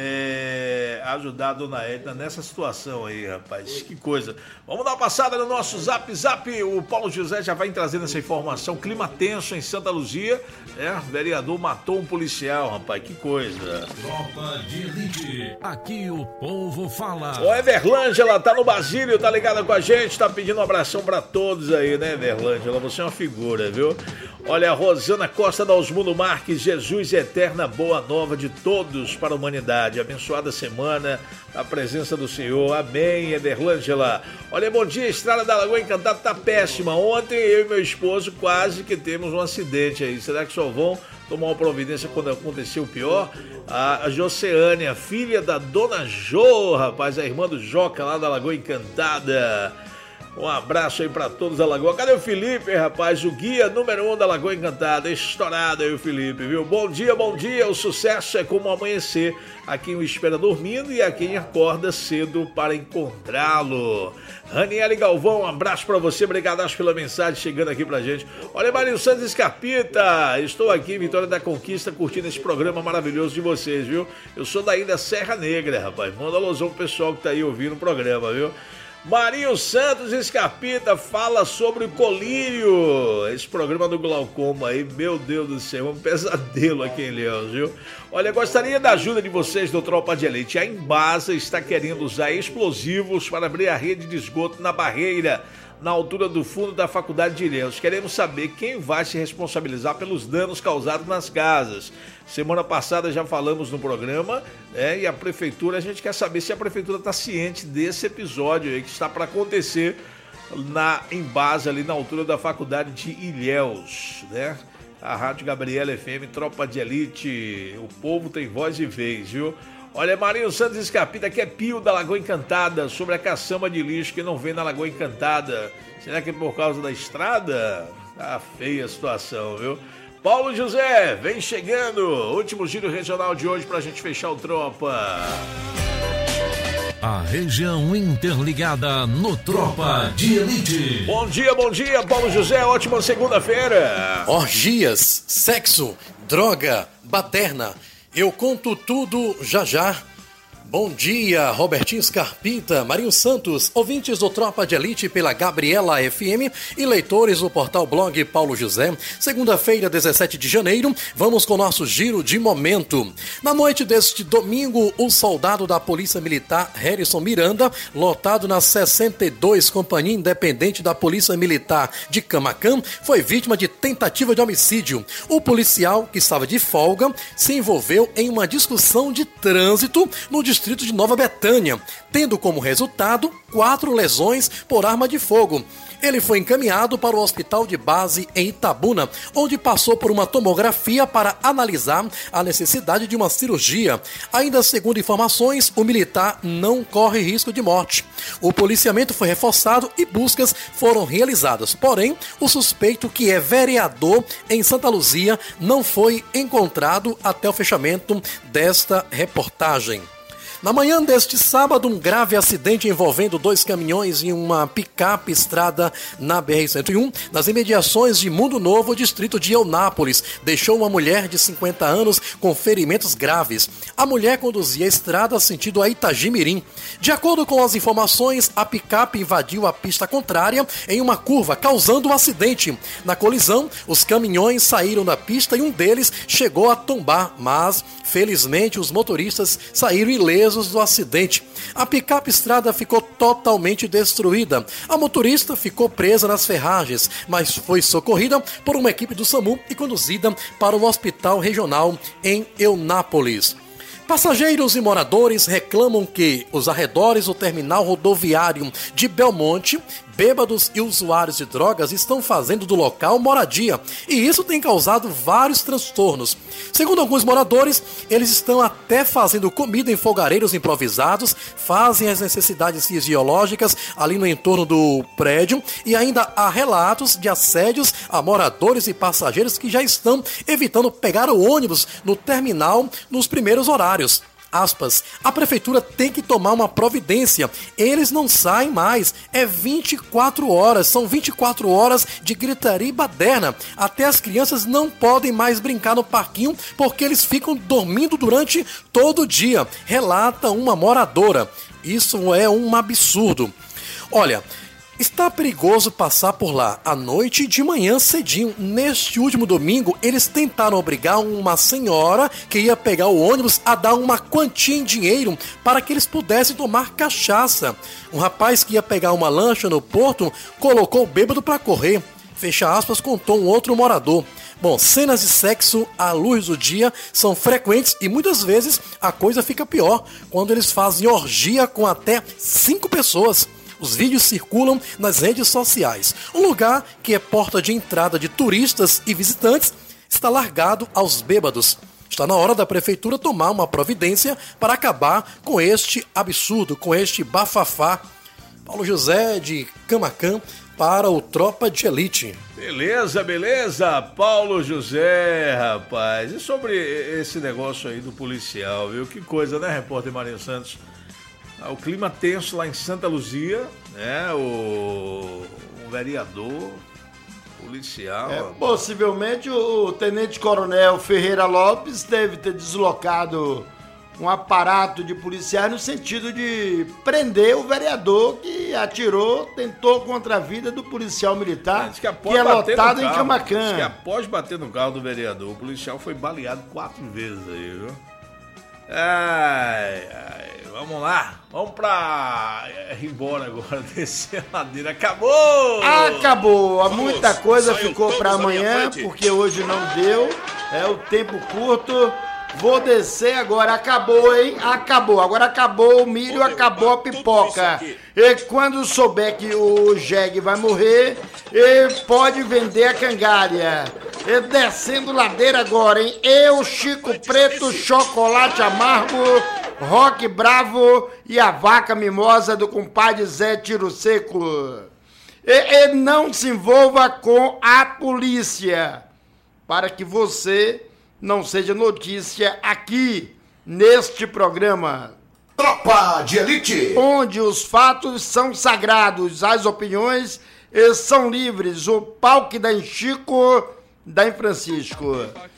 ajudar a dona Edna nessa situação aí, rapaz, que coisa. Vamos dar uma passada no nosso Zap, o Paulo José já vai trazendo essa informação, clima tenso em Santa Luzia, né, o vereador matou um policial, rapaz, que coisa. Tropa de Elite, aqui o povo fala. Ô, Everlângela, tá no Basílio, tá ligada com a gente, tá pedindo um abração pra todos aí, né, Everlângela, você é uma figura, viu? Olha, a Rosana Costa da Osmundo Marques, Jesus eterna boa nova de todos para a humanidade. Abençoada semana, a presença do Senhor. Amém, Ederlângela. Olha, bom dia, a estrada da Lagoa Encantada tá péssima. Ontem eu e meu esposo quase que temos um acidente aí. Será que só vão tomar uma providência quando aconteceu o pior? A Joceânia, filha da Dona Jo, rapaz, a irmã do Joca lá da Lagoa Encantada. Um abraço aí pra todos da Lagoa. Cadê o Felipe, rapaz? O guia número 1 da Lagoa Encantada. Estourado aí o Felipe, viu? Bom dia, bom dia. O sucesso é como amanhecer. A quem o espera dormindo e a quem acorda cedo para encontrá-lo. Raniele Galvão, um abraço pra você. Obrigado pela mensagem chegando aqui pra gente. Olha, Marinho Santos Escarpita. Estou aqui em Vitória da Conquista curtindo esse programa maravilhoso de vocês, viu? Eu sou daí da Serra Negra, rapaz. Manda alusão pro pessoal que tá aí ouvindo o programa, viu? Marinho Santos Escarpita fala sobre o colírio. Esse programa do glaucoma aí, meu Deus do céu, é um pesadelo aqui em Ilhéus, viu? Olha, gostaria da ajuda de vocês do Tropa de Elite. A Embasa está querendo usar explosivos para abrir a rede de esgoto na barreira, na altura do fundo da Faculdade de Ilhéus. Queremos saber quem vai se responsabilizar pelos danos causados nas casas. Semana passada já falamos no programa, e a prefeitura, a gente quer saber se a prefeitura está ciente desse episódio aí que está para acontecer na Embasa, ali na altura da Faculdade de Ilhéus, né? A Rádio Gabriela FM, Tropa de Elite, o povo tem voz e vez, viu? Olha, Marinho Santos Escarpita, que é Pio da Lagoa Encantada, sobre a caçamba de lixo que não vem na Lagoa Encantada. Será que é por causa da estrada? Tá feia a situação, viu? Paulo José, vem chegando. Último giro regional de hoje pra gente fechar o Tropa. A região interligada no Tropa de Elite. Bom dia, Paulo José. Ótima segunda-feira. Orgias, sexo, droga, baderna. Eu conto tudo já já. Bom dia, Robertinho Scarpita, Marinho Santos, ouvintes do Tropa de Elite pela Gabriela FM e leitores do portal blog Paulo José. Segunda-feira, 17 de janeiro, vamos com o nosso giro de momento. Na noite deste domingo, o soldado da Polícia Militar, Harrison Miranda, lotado na 62 Companhia Independente da Polícia Militar de Camaquã, foi vítima de tentativa de homicídio. O policial, que estava de folga, se envolveu em uma discussão de trânsito no distrito distrito de Nova Betânia, tendo como resultado 4 lesões por arma de fogo. Ele foi encaminhado para o hospital de base em Itabuna, onde passou por uma tomografia para analisar a necessidade de uma cirurgia. Ainda segundo informações, o militar não corre risco de morte. O policiamento foi reforçado e buscas foram realizadas. Porém, o suspeito, que é vereador em Santa Luzia, não foi encontrado até o fechamento desta reportagem. Na manhã deste sábado, um grave acidente envolvendo 2 caminhões e uma picape estrada na BR-101, nas imediações de Mundo Novo, distrito de Eunápolis, deixou uma mulher de 50 anos com ferimentos graves. A mulher conduzia a estrada sentido a Itagimirim. De acordo com as informações, a picape invadiu a pista contrária em uma curva, causando um acidente. Na colisão, os caminhões saíram da pista e um deles chegou a tombar, mas, felizmente, os motoristas saíram ilesos do acidente. A picape estrada ficou totalmente destruída. A motorista ficou presa nas ferragens, mas foi socorrida por uma equipe do SAMU e conduzida para o hospital regional em Eunápolis. Passageiros e moradores reclamam que os arredores do terminal rodoviário de Belmonte, bêbados e usuários de drogas estão fazendo do local moradia, e isso tem causado vários transtornos. Segundo alguns moradores, eles estão até fazendo comida em fogareiros improvisados, fazem as necessidades fisiológicas ali no entorno do prédio, e ainda há relatos de assédios a moradores e passageiros que já estão evitando pegar o ônibus no terminal nos primeiros horários. Aspas, a prefeitura tem que tomar uma providência, eles não saem mais, é 24 horas, são 24 horas de gritaria e baderna, até as crianças não podem mais brincar no parquinho porque eles ficam dormindo durante todo o dia, relata uma moradora. Isso é um absurdo. Olha, está perigoso passar por lá à noite e de manhã cedinho. Neste último domingo, eles tentaram obrigar uma senhora que ia pegar o ônibus a dar uma quantia em dinheiro para que eles pudessem tomar cachaça. Um rapaz que ia pegar uma lancha no porto colocou o bêbado para correr. Fecha aspas, contou um outro morador. Bom, cenas de sexo à luz do dia são frequentes e muitas vezes a coisa fica pior quando eles fazem orgia com até 5 pessoas. Os vídeos circulam nas redes sociais. Um lugar que é porta de entrada de turistas e visitantes está largado aos bêbados. Está na hora da prefeitura tomar uma providência para acabar com este absurdo, com este bafafá. Paulo José de Camaquã para o Tropa de Elite. Beleza, Paulo José, rapaz. E sobre esse negócio aí do policial, viu? Que coisa, né, repórter Marinho Santos? O clima tenso lá em Santa Luzia, né? O vereador, policial. Possivelmente o tenente-coronel Ferreira Lopes deve ter deslocado um aparato de policiais no sentido de prender o vereador que atirou, tentou contra a vida do policial militar, que é lotado em Camaquã. Diz que após bater no carro do vereador, o policial foi baleado 4 vezes aí, viu? Vamos lá, vamos pra ir embora agora, descer a ladeira, acabou, muita coisa ficou pra amanhã, porque hoje não deu, o tempo curto, vou descer agora, acabou, hein, agora acabou o milho, acabou a pipoca, e quando souber que o jegue vai morrer, ele pode vender a cangalha. E descendo ladeira agora, hein? Eu, Chico Preto, Chocolate Amargo, Rock Bravo e a Vaca Mimosa do compadre Zé Tiro Seco. E não se envolva com a polícia, para que você não seja notícia aqui, neste programa. Tropa de Elite! Onde os fatos são sagrados, as opiniões são livres. O pau que dá em Chico... dá em Francisco.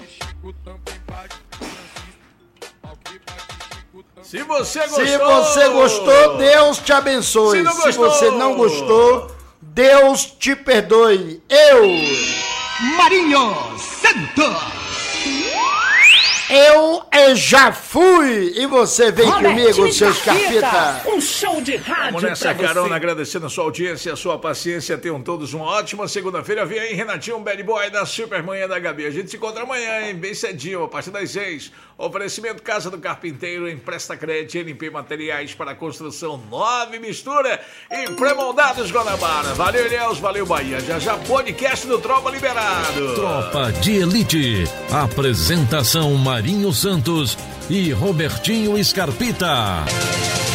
Se você gostou, Deus te abençoe. Se você não gostou, Deus te perdoe. Eu, Marinho Santos. Eu já fui! E você vem comigo, seu Scarpita? Um show de rádio. Vamos nessa, carona, agradecendo a sua audiência, a sua paciência. Tenham todos uma ótima segunda-feira. Vem aí, Renatinho, Bad Boy da Supermanhã da Gabi. A gente se encontra amanhã, hein? Bem cedinho, a partir das 6. Oferecimento Casa do Carpinteiro, Empresta Crédito, NP Materiais para Construção, 9 Mistura e Pré-Moldados Guanabara. Valeu, Ilhéus, valeu, Bahia. Já podcast do Tropa liberado. Tropa de Elite. Apresentação Marinho Santos e Robertinho Scarpita.